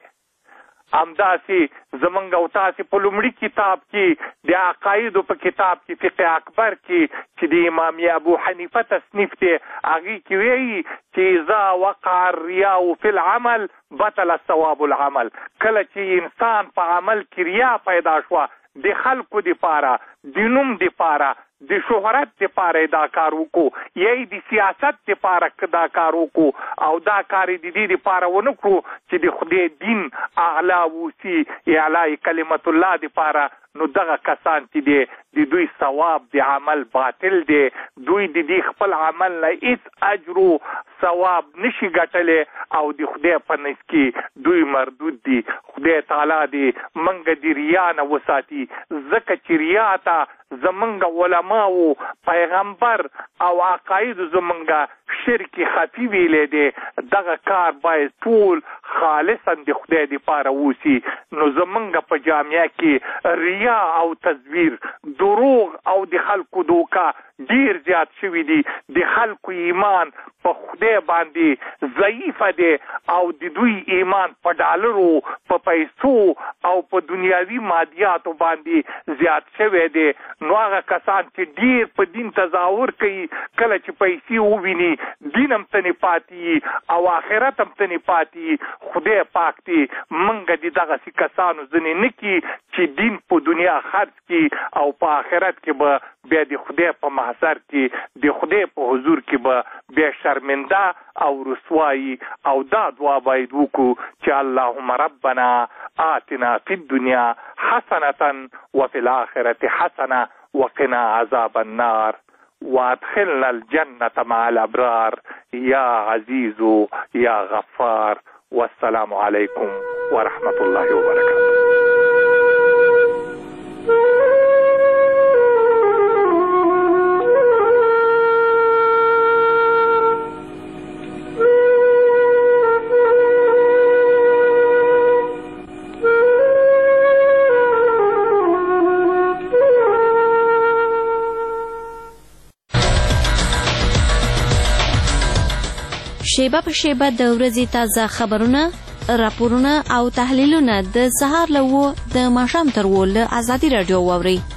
همداسې زمونږ او تاسې په لومړي کتاب کې د عقایدو په کتاب کې فقه اکبر کې چې د امام ابو حنیفه تصنیف دی، هغې کې وایي چې اذا وقع الریا فی العمل بطل ثواب العمل. کله چې انسان په عمل کې ریا پیدا شوه، د خلکو دپاره، د نوم دپاره، د شهرت دپاره دا کار وکړو، یا د سیاست دپاره دا کار وکړو او دا کار د دې دپاره ونه کړو چې د خدای دین اعلی ووسي، اعلی کلمت الله دپاره، نو دغه کسان چې دی د دوی ثواب د عمل باطل دی، دوی د دې خپل عمل نه هېڅ اجر و ثواب نشي ګټلی او د خدای په نزد کې دوی مردود دي. خدای تعالی دې موږ د ریا نه وساتي، ځکه چې ریا ته زمونږ علماو، پیغمبر او عقایدو زمونږ شرک خفي ویلی دی. دغه کار باید ټول خالصا د خدای دپاره ووسي. نو زمونږ په جامعه کې ریا او تزویر، دروغ او د خلکو دوکه ډیر زیات شوي دي. د خلکو ایمان په خدای باندې ضعیفه دی او د دوی ایمان په ډالرو، په پیسو او په دنیاوي مادیاتو باندې زیات شوی دی. نو هغه کسان چې ډیر په دین تظاهر کوي، کله چې پیسې وویني دین هم تنې پاتې او آخرت هم تنې پاتې. خدای پاک دې موږ د دغسې کسانو ځینې نه کړي چې دین په دنیا خرڅ کړي او په آخرت کې به بیا د خدای په محضر کې، د خدای په حضور کې به بیا شرمنده او رسوایی. او دا دعا باید وکړو چې اللهم ربنا آتنا فی الدنیا حسنة وفي الآخرة حسنة وقنا عذاب النار وادخلنا الجنة مع الأبرار یا عزیز یا غفار. والسلام علیکم ورحمة الله وبرکاته. شیبه په شیبه د ورځې تازه خبرونه، راپورونه او تحلیلونه د سهار له اوه د ماښام تر اووه له ازادي راډیو واورئ.